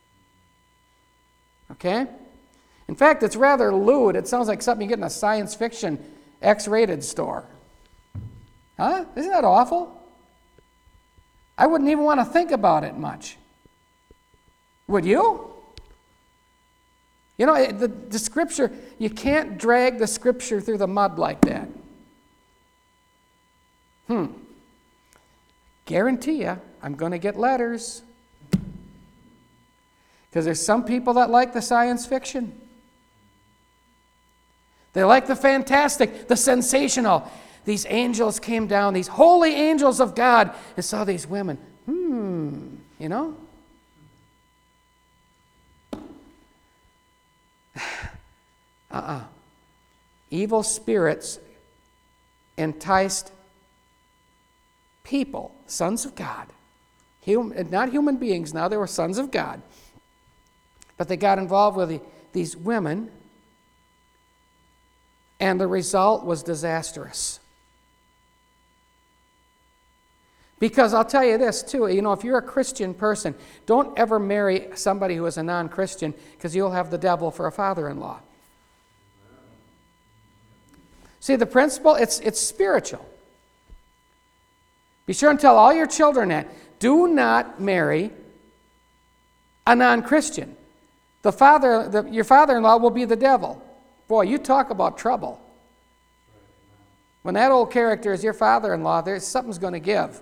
Okay? In fact, it's rather lewd. It sounds like something you get in a science fiction X-rated store. Huh? Isn't that awful? I wouldn't even want to think about it much. Would you? You know, the, the Scripture, you can't drag the Scripture through the mud like that. Hmm. Guarantee you, I'm going to get letters. Because there's some people that like the science fiction. They like the fantastic, the sensational. These angels came down, these holy angels of God, and saw these women. Hmm, you know? Uh-uh. Evil spirits enticed people, sons of God. Hum, not human beings now, they were sons of God. But they got involved with the, these women, and the result was disastrous. Because I'll tell you this too, you know, if you're a Christian person, don't ever marry somebody who is a non-Christian, because you'll have the devil for a father-in-law. See, the principle, it's, it's spiritual. Be sure and tell all your children that. Do not marry a non-Christian. The father, the, your father-in-law will be the devil. Boy, you talk about trouble. When that old character is your father-in-law, there's something's going to give.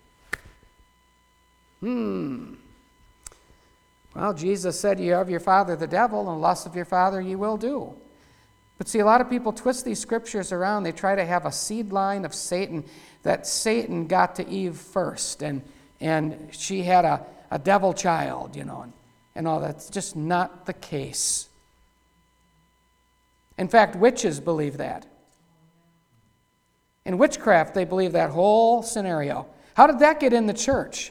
Hmm. Well, Jesus said, you have your father the devil, and the lust of your father you will do. But see, a lot of people twist these scriptures around. They try to have a seed line of Satan, that Satan got to Eve first, and, and she had a, a devil child, you know, and, and all that's just not the case. In fact, witches believe that. In witchcraft, they believe that whole scenario. How did that get in the church?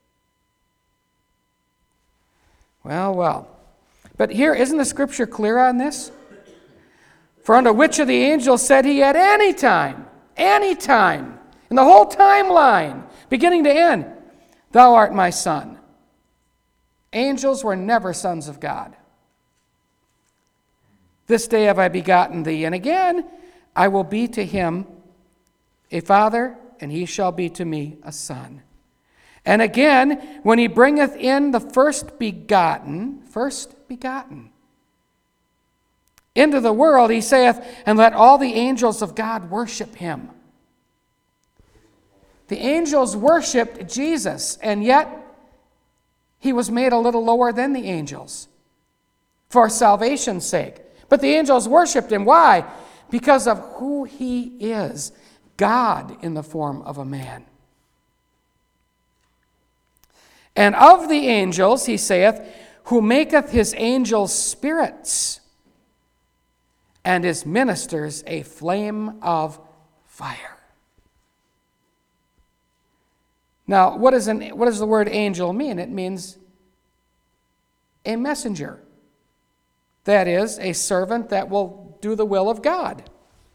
Well, well. But here, isn't the scripture clear on this? For unto which of the angels said he at any time, any time, in the whole timeline, beginning to end, thou art my son. Angels were never sons of God. This day have I begotten thee, and again I will be to him a father, and he shall be to me a son. And again, when he bringeth in the first begotten, first begotten, into the world, he saith, and let all the angels of God worship him. The angels worshiped Jesus, and yet he was made a little lower than the angels for salvation's sake. But the angels worshiped him. Why? Because of who he is, God in the form of a man. And of the angels, he saith, who maketh his angels spirits, and his ministers a flame of fire. Now, what, is an, what does the word angel mean? It means a messenger. That is, a servant that will do the will of God.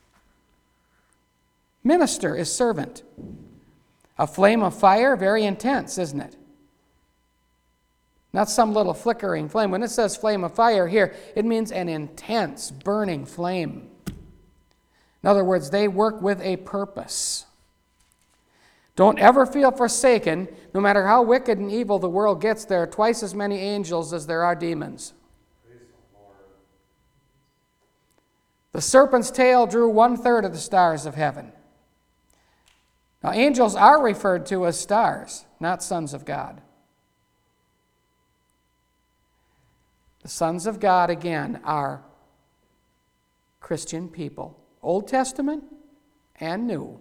Minister is servant. A flame of fire, very intense, isn't it? Not some little flickering flame. When it says flame of fire here, it means an intense, burning flame. In other words, they work with a purpose. Don't ever feel forsaken. No matter how wicked and evil the world gets, there are twice as many angels as there are demons. The serpent's tail drew one-third of the stars of heaven. Now, angels are referred to as stars, not sons of God. The sons of God, again, are Christian people, Old Testament and New.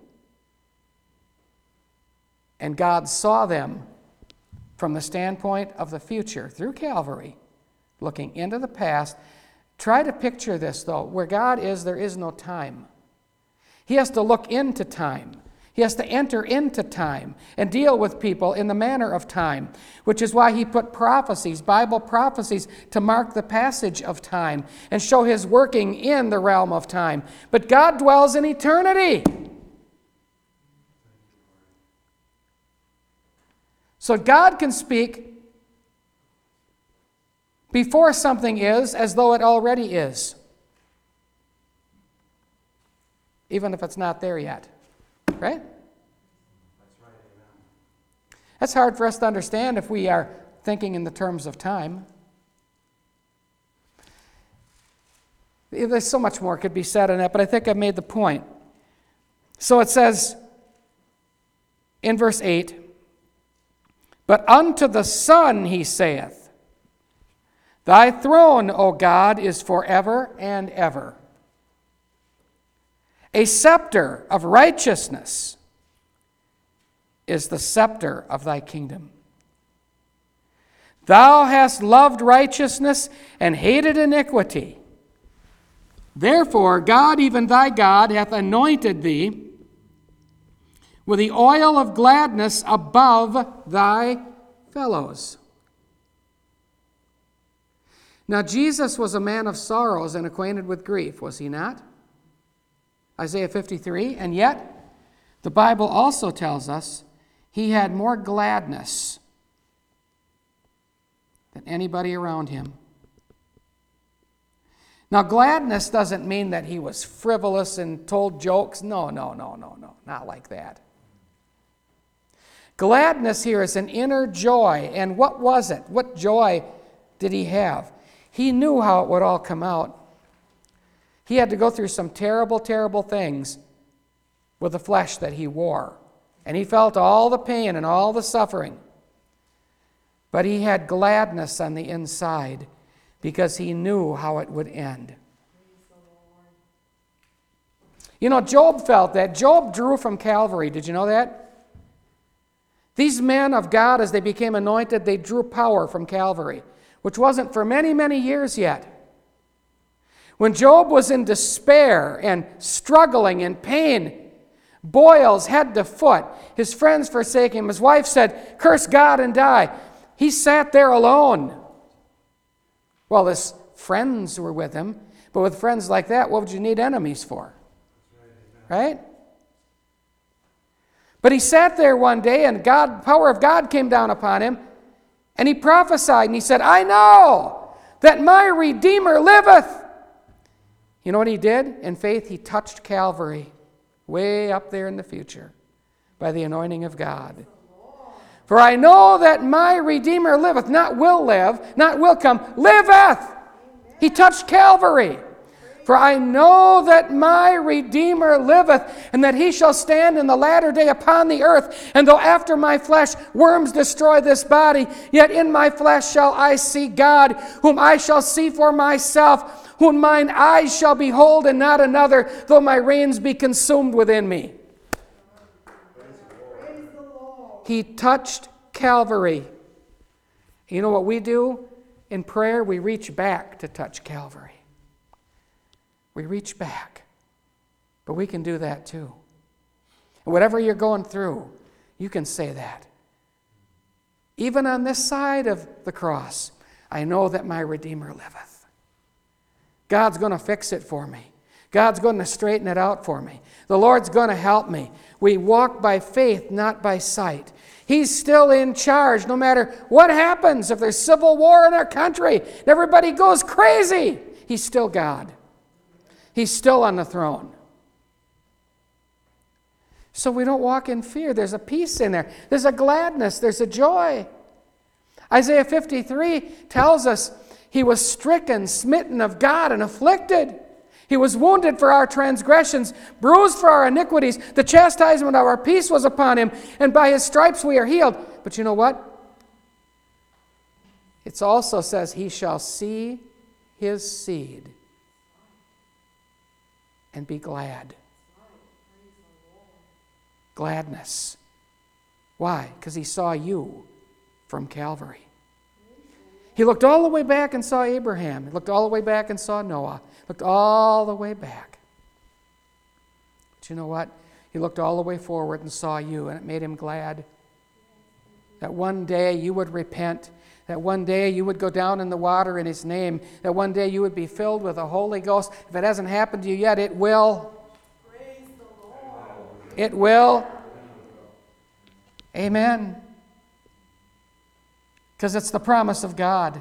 And God saw them from the standpoint of the future through Calvary, looking into the past. Try to picture this, though. Where God is, there is no time. He has to look into time. He has to enter into time and deal with people in the manner of time, which is why he put prophecies, Bible prophecies, to mark the passage of time and show his working in the realm of time. But God dwells in eternity. So God can speak before something is as though it already is, even if it's not there yet. Right? That's right, amen. That's hard for us to understand if we are thinking in the terms of time. There's so much more could be said on that, but I think I've made the point. So it says in verse eight, "But unto the Son he saith, Thy throne, O God, is forever and ever. A scepter of righteousness is the scepter of thy kingdom. Thou hast loved righteousness and hated iniquity. Therefore God, even thy God, hath anointed thee with the oil of gladness above thy fellows." Now Jesus was a man of sorrows and acquainted with grief, was he not? Isaiah fifty-three, and yet the Bible also tells us he had more gladness than anybody around him. Now, gladness doesn't mean that he was frivolous and told jokes. No, no, no, no, no, not like that. Gladness here is an inner joy. And what was it? What joy did he have? He knew how it would all come out. He had to go through some terrible, terrible things with the flesh that he wore. And he felt all the pain and all the suffering. But he had gladness on the inside because he knew how it would end. You know, Job felt that. Job drew from Calvary. Did you know that? These men of God, as they became anointed, they drew power from Calvary, which wasn't for many, many years yet. When Job was in despair and struggling in pain, boils head to foot, his friends forsaking him, his wife said, "Curse God and die." He sat there alone. Well, his friends were with him, but with friends like that, what would you need enemies for? Right? But he sat there one day, and God, the power of God came down upon him, and he prophesied, and he said, "I know that my Redeemer liveth." You know what he did? In faith, he touched Calvary, way up there in the future, by the anointing of God. "For I know that my Redeemer liveth," not will live, not will come, liveth. He touched Calvary. "For I know that my Redeemer liveth, and that he shall stand in the latter day upon the earth. And though after my flesh worms destroy this body, yet in my flesh shall I see God, whom I shall see for myself, whom mine eyes shall behold, and not another, though my reins be consumed within me." He touched Calvary. You know what we do in prayer? We reach back to touch Calvary. We reach back. But we can do that too. And whatever you're going through, you can say that. Even on this side of the cross, I know that my Redeemer liveth. God's going to fix it for me. God's going to straighten it out for me. The Lord's going to help me. We walk by faith, not by sight. He's still in charge no matter what happens. If there's civil war in our country, everybody goes crazy. He's still God. He's still on the throne. So we don't walk in fear. There's a peace in there. There's a gladness. There's a joy. Isaiah fifty-three tells us he was stricken, smitten of God, and afflicted. He was wounded for our transgressions, bruised for our iniquities. The chastisement of our peace was upon him, and by his stripes we are healed. But you know what? It also says, he shall see his seed and be glad. Gladness. Why? Because he saw you from Calvary. He looked all the way back and saw Abraham. He looked all the way back and saw Noah. Looked all the way back. But you know what? He looked all the way forward and saw you, and it made him glad that one day you would repent, that one day you would go down in the water in his name, that one day you would be filled with the Holy Ghost. If it hasn't happened to you yet, it will. Praise the Lord. It will. Amen. Because it's the promise of God.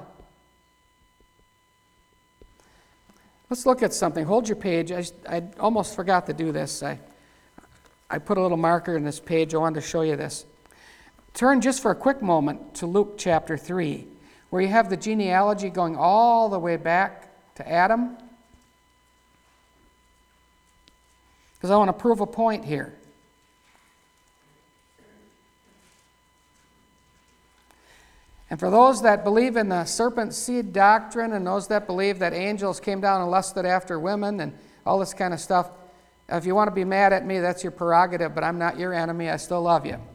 Let's look at something. Hold your page. I, I almost forgot to do this. I, I put a little marker in this page. I wanted to show you this. Turn just for a quick moment to Luke chapter three, where you have the genealogy going all the way back to Adam. Because I want to prove a point here. And for those that believe in the serpent seed doctrine, and those that believe that angels came down and lusted after women and all this kind of stuff, if you want to be mad at me, that's your prerogative, but I'm not your enemy. I still love you.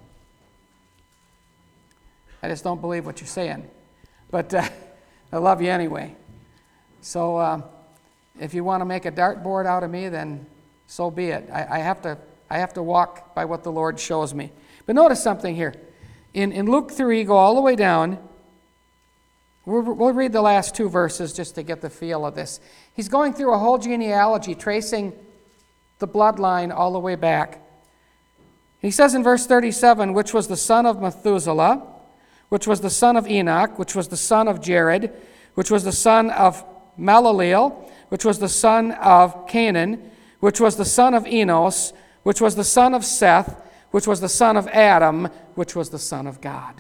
I just don't believe what you're saying. But uh, I love you anyway. So uh, if you want to make a dartboard out of me, then so be it. I, I, have to, I have to walk by what the Lord shows me. But notice something here. In, in Luke three, go all the way down. We'll, we'll read the last two verses just to get the feel of this. He's going through a whole genealogy, tracing the bloodline all the way back. He says in verse thirty-seven, which was the son of Methuselah, which was the son of Enoch, which was the son of Jared, which was the son of Malaleel, which was the son of Canaan, which was the son of Enos, which was the son of Seth, which was the son of Adam, which was the son of God.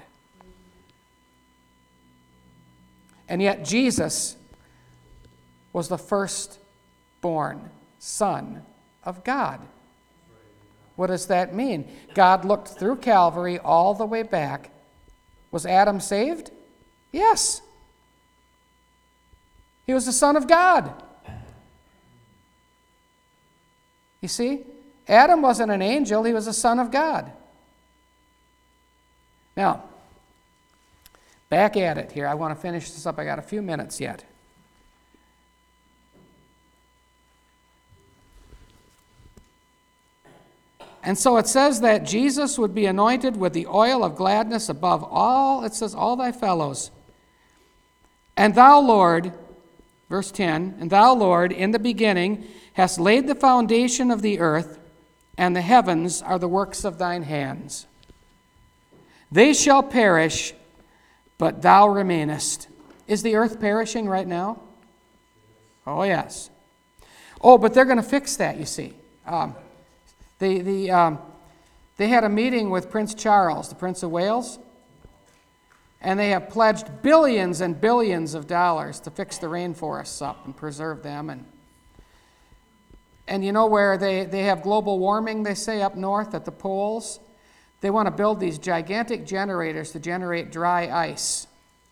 And yet Jesus was the firstborn son of God. What does that mean? God looked through Calvary all the way back. Was Adam saved? Yes. He was the Son of God. You see? Adam wasn't an angel, he was a son of God. Now, back at it here. I want to finish this up. I got a few minutes yet. And so it says that Jesus would be anointed with the oil of gladness above all, it says, all thy fellows. And thou, Lord, verse ten, and thou, Lord, in the beginning hast laid the foundation of the earth, and the heavens are the works of thine hands. They shall perish, but thou remainest. Is the earth perishing right now? Oh, yes. Oh, but they're going to fix that, you see. Um, the, the, um, they had a meeting with Prince Charles, the Prince of Wales, and they have pledged billions and billions of dollars to fix the rainforests up and preserve them. And, and you know where they, they have global warming, they say, up north at the poles? They want to build these gigantic generators to generate dry ice.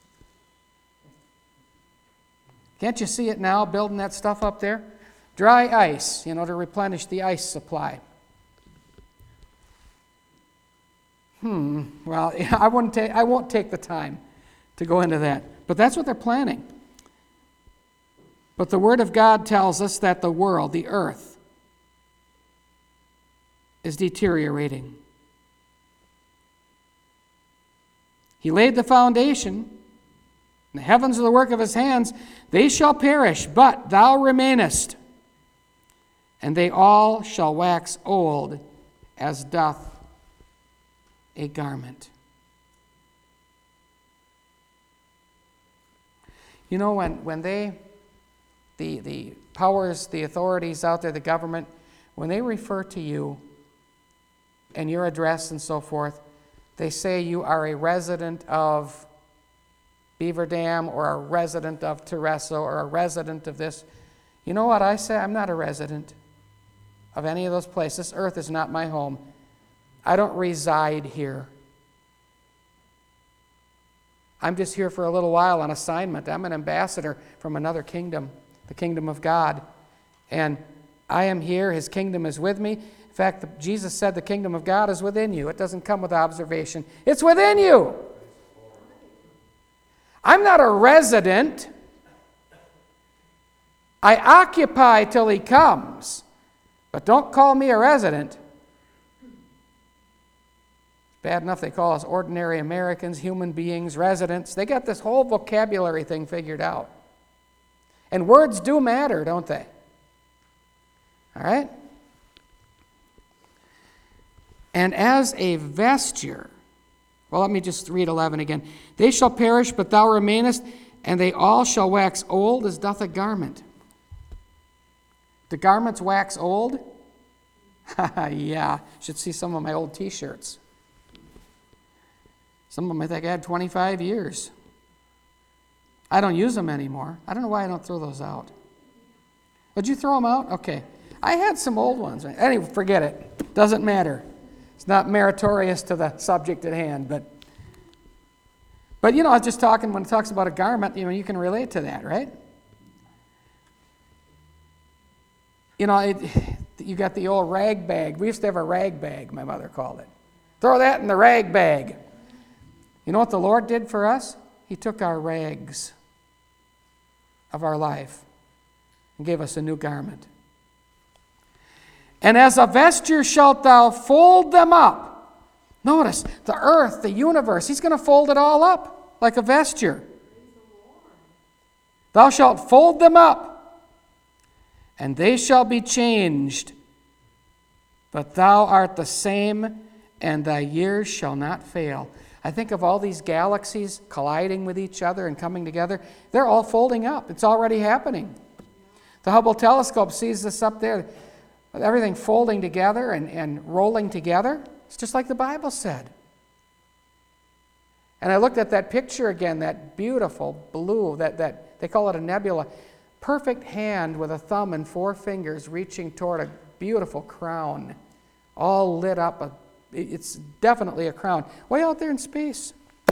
Can't you see it now, building that stuff up there? Dry ice, you know, to replenish the ice supply. Hmm, well, I, wouldn't ta- I won't take the time to go into that. But that's what they're planning. But the Word of God tells us that the world, the earth, is deteriorating. He laid the foundation. The heavens are the work of his hands. They shall perish, but thou remainest. And they all shall wax old, as doth a garment. You know, when, when they, the, the powers, the authorities out there, the government, when they refer to you and your address and so forth, they say you are a resident of Beaver Dam or a resident of Tereso or a resident of this. You know what I say? I'm not a resident of any of those places. This earth is not my home. I don't reside here. I'm just here for a little while on assignment. I'm an ambassador from another kingdom, the kingdom of God. And I am here. His kingdom is with me. In fact, Jesus said the kingdom of God is within you. It doesn't come with observation. It's within you. I'm not a resident. I occupy till he comes. But don't call me a resident. It's bad enough they call us ordinary Americans, human beings, residents. They got this whole vocabulary thing figured out. And words do matter, don't they? All right? And as a vesture, well, let me just read eleven again. They shall perish, but thou remainest, and they all shall wax old as doth a garment. Do garments wax old? Yeah, should see some of my old t-shirts. Some of them I think I had twenty-five years. I don't use them anymore. I don't know why I don't throw those out. Would you throw them out? Okay. I had some old ones. Anyway, forget it. Doesn't matter. It's not meritorious to the subject at hand, but but you know, I was just talking when it talks about a garment, you know, you can relate to that, right? You know, it, you got the old rag bag. We used to have a rag bag, my mother called it. Throw that in the rag bag. You know what the Lord did for us? He took our rags of our life and gave us a new garment. And as a vesture shalt thou fold them up. Notice, the earth, the universe, he's going to fold it all up like a vesture. Thou shalt fold them up, and they shall be changed. But thou art the same, and thy years shall not fail. I think of all these galaxies colliding with each other and coming together. They're all folding up. It's already happening. The Hubble telescope sees this up there, with everything folding together and, and rolling together. It's just like the Bible said. And I looked at that picture again, that beautiful blue, that, that they call it a nebula. Perfect hand with a thumb and four fingers reaching toward a beautiful crown, all lit up. It's definitely a crown, way out there in space.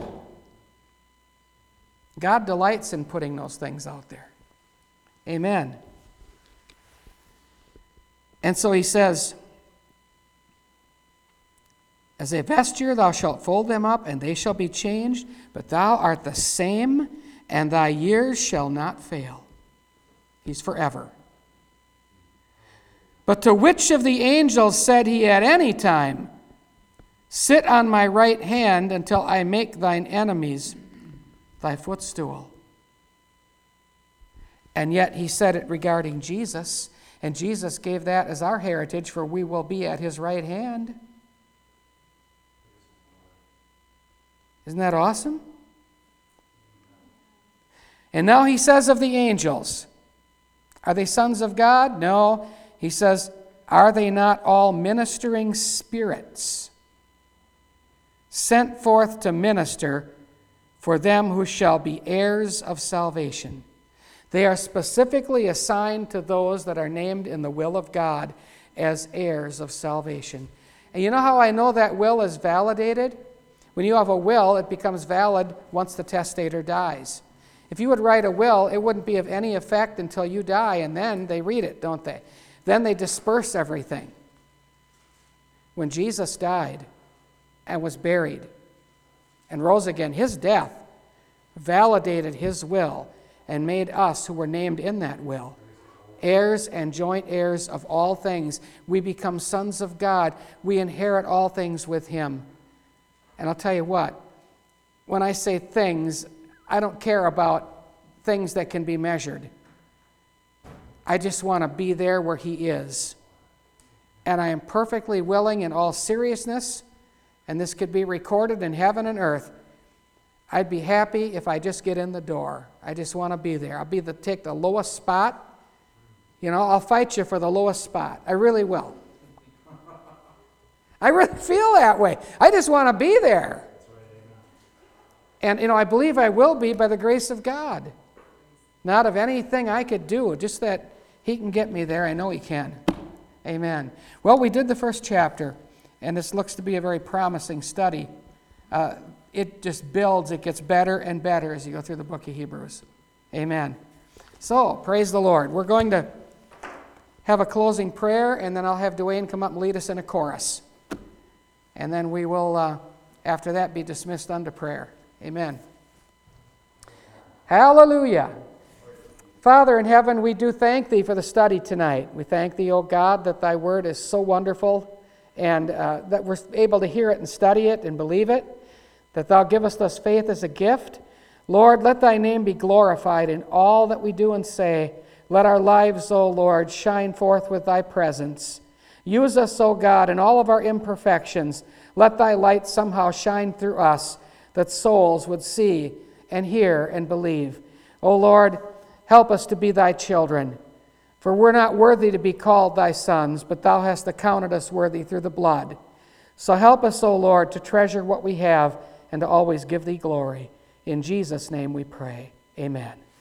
God delights in putting those things out there. Amen. And so he says, as a vesture thou shalt fold them up, and they shall be changed, but thou art the same, and thy years shall not fail. He's forever. But to which of the angels said he at any time, sit on my right hand until I make thine enemies thy footstool? And yet he said it regarding Jesus, and Jesus gave that as our heritage, for we will be at his right hand. Isn't that awesome? And now he says of the angels, are they sons of God? No. He says, are they not all ministering spirits, sent forth to minister for them who shall be heirs of salvation? They are specifically assigned to those that are named in the will of God as heirs of salvation. And you know how I know that will is validated? When you have a will, it becomes valid once the testator dies. If you would write a will, it wouldn't be of any effect until you die, and then they read it, don't they? Then they disperse everything. When Jesus died and was buried and rose again, his death validated his will and made us, who were named in that will, heirs and joint heirs of all things. We become sons of God. We inherit all things with him. And I'll tell you what, when I say things, I don't care about things that can be measured. I just want to be there where he is. And I am perfectly willing in all seriousness, and this could be recorded in heaven and earth, I'd be happy if I just get in the door. I just want to be there. I'll be the take the lowest spot. You know, I'll fight you for the lowest spot. I really will. I really feel that way. I just want to be there. And, you know, I believe I will be by the grace of God. Not of anything I could do, just that He can get me there. I know He can. Amen. Well, we did the first chapter, and this looks to be a very promising study. Uh, it just builds. It gets better and better as you go through the book of Hebrews. Amen. So, praise the Lord. We're going to have a closing prayer, and then I'll have Dwayne come up and lead us in a chorus. And then we will, uh, after that, be dismissed unto prayer. Amen. Hallelujah. Father in heaven, we do thank Thee for the study tonight. We thank Thee, O God, that Thy word is so wonderful, and uh, that we're able to hear it and study it and believe it, that Thou givest us faith as a gift. Lord, let Thy name be glorified in all that we do and say. Let our lives, O Lord, shine forth with Thy presence. Use us, O God, in all of our imperfections. Let Thy light somehow shine through us, that souls would see and hear and believe. O Lord, help us to be Thy children. For we're not worthy to be called Thy sons, but Thou hast accounted us worthy through the blood. So help us, O Lord, to treasure what we have and to always give Thee glory. In Jesus' name we pray. Amen.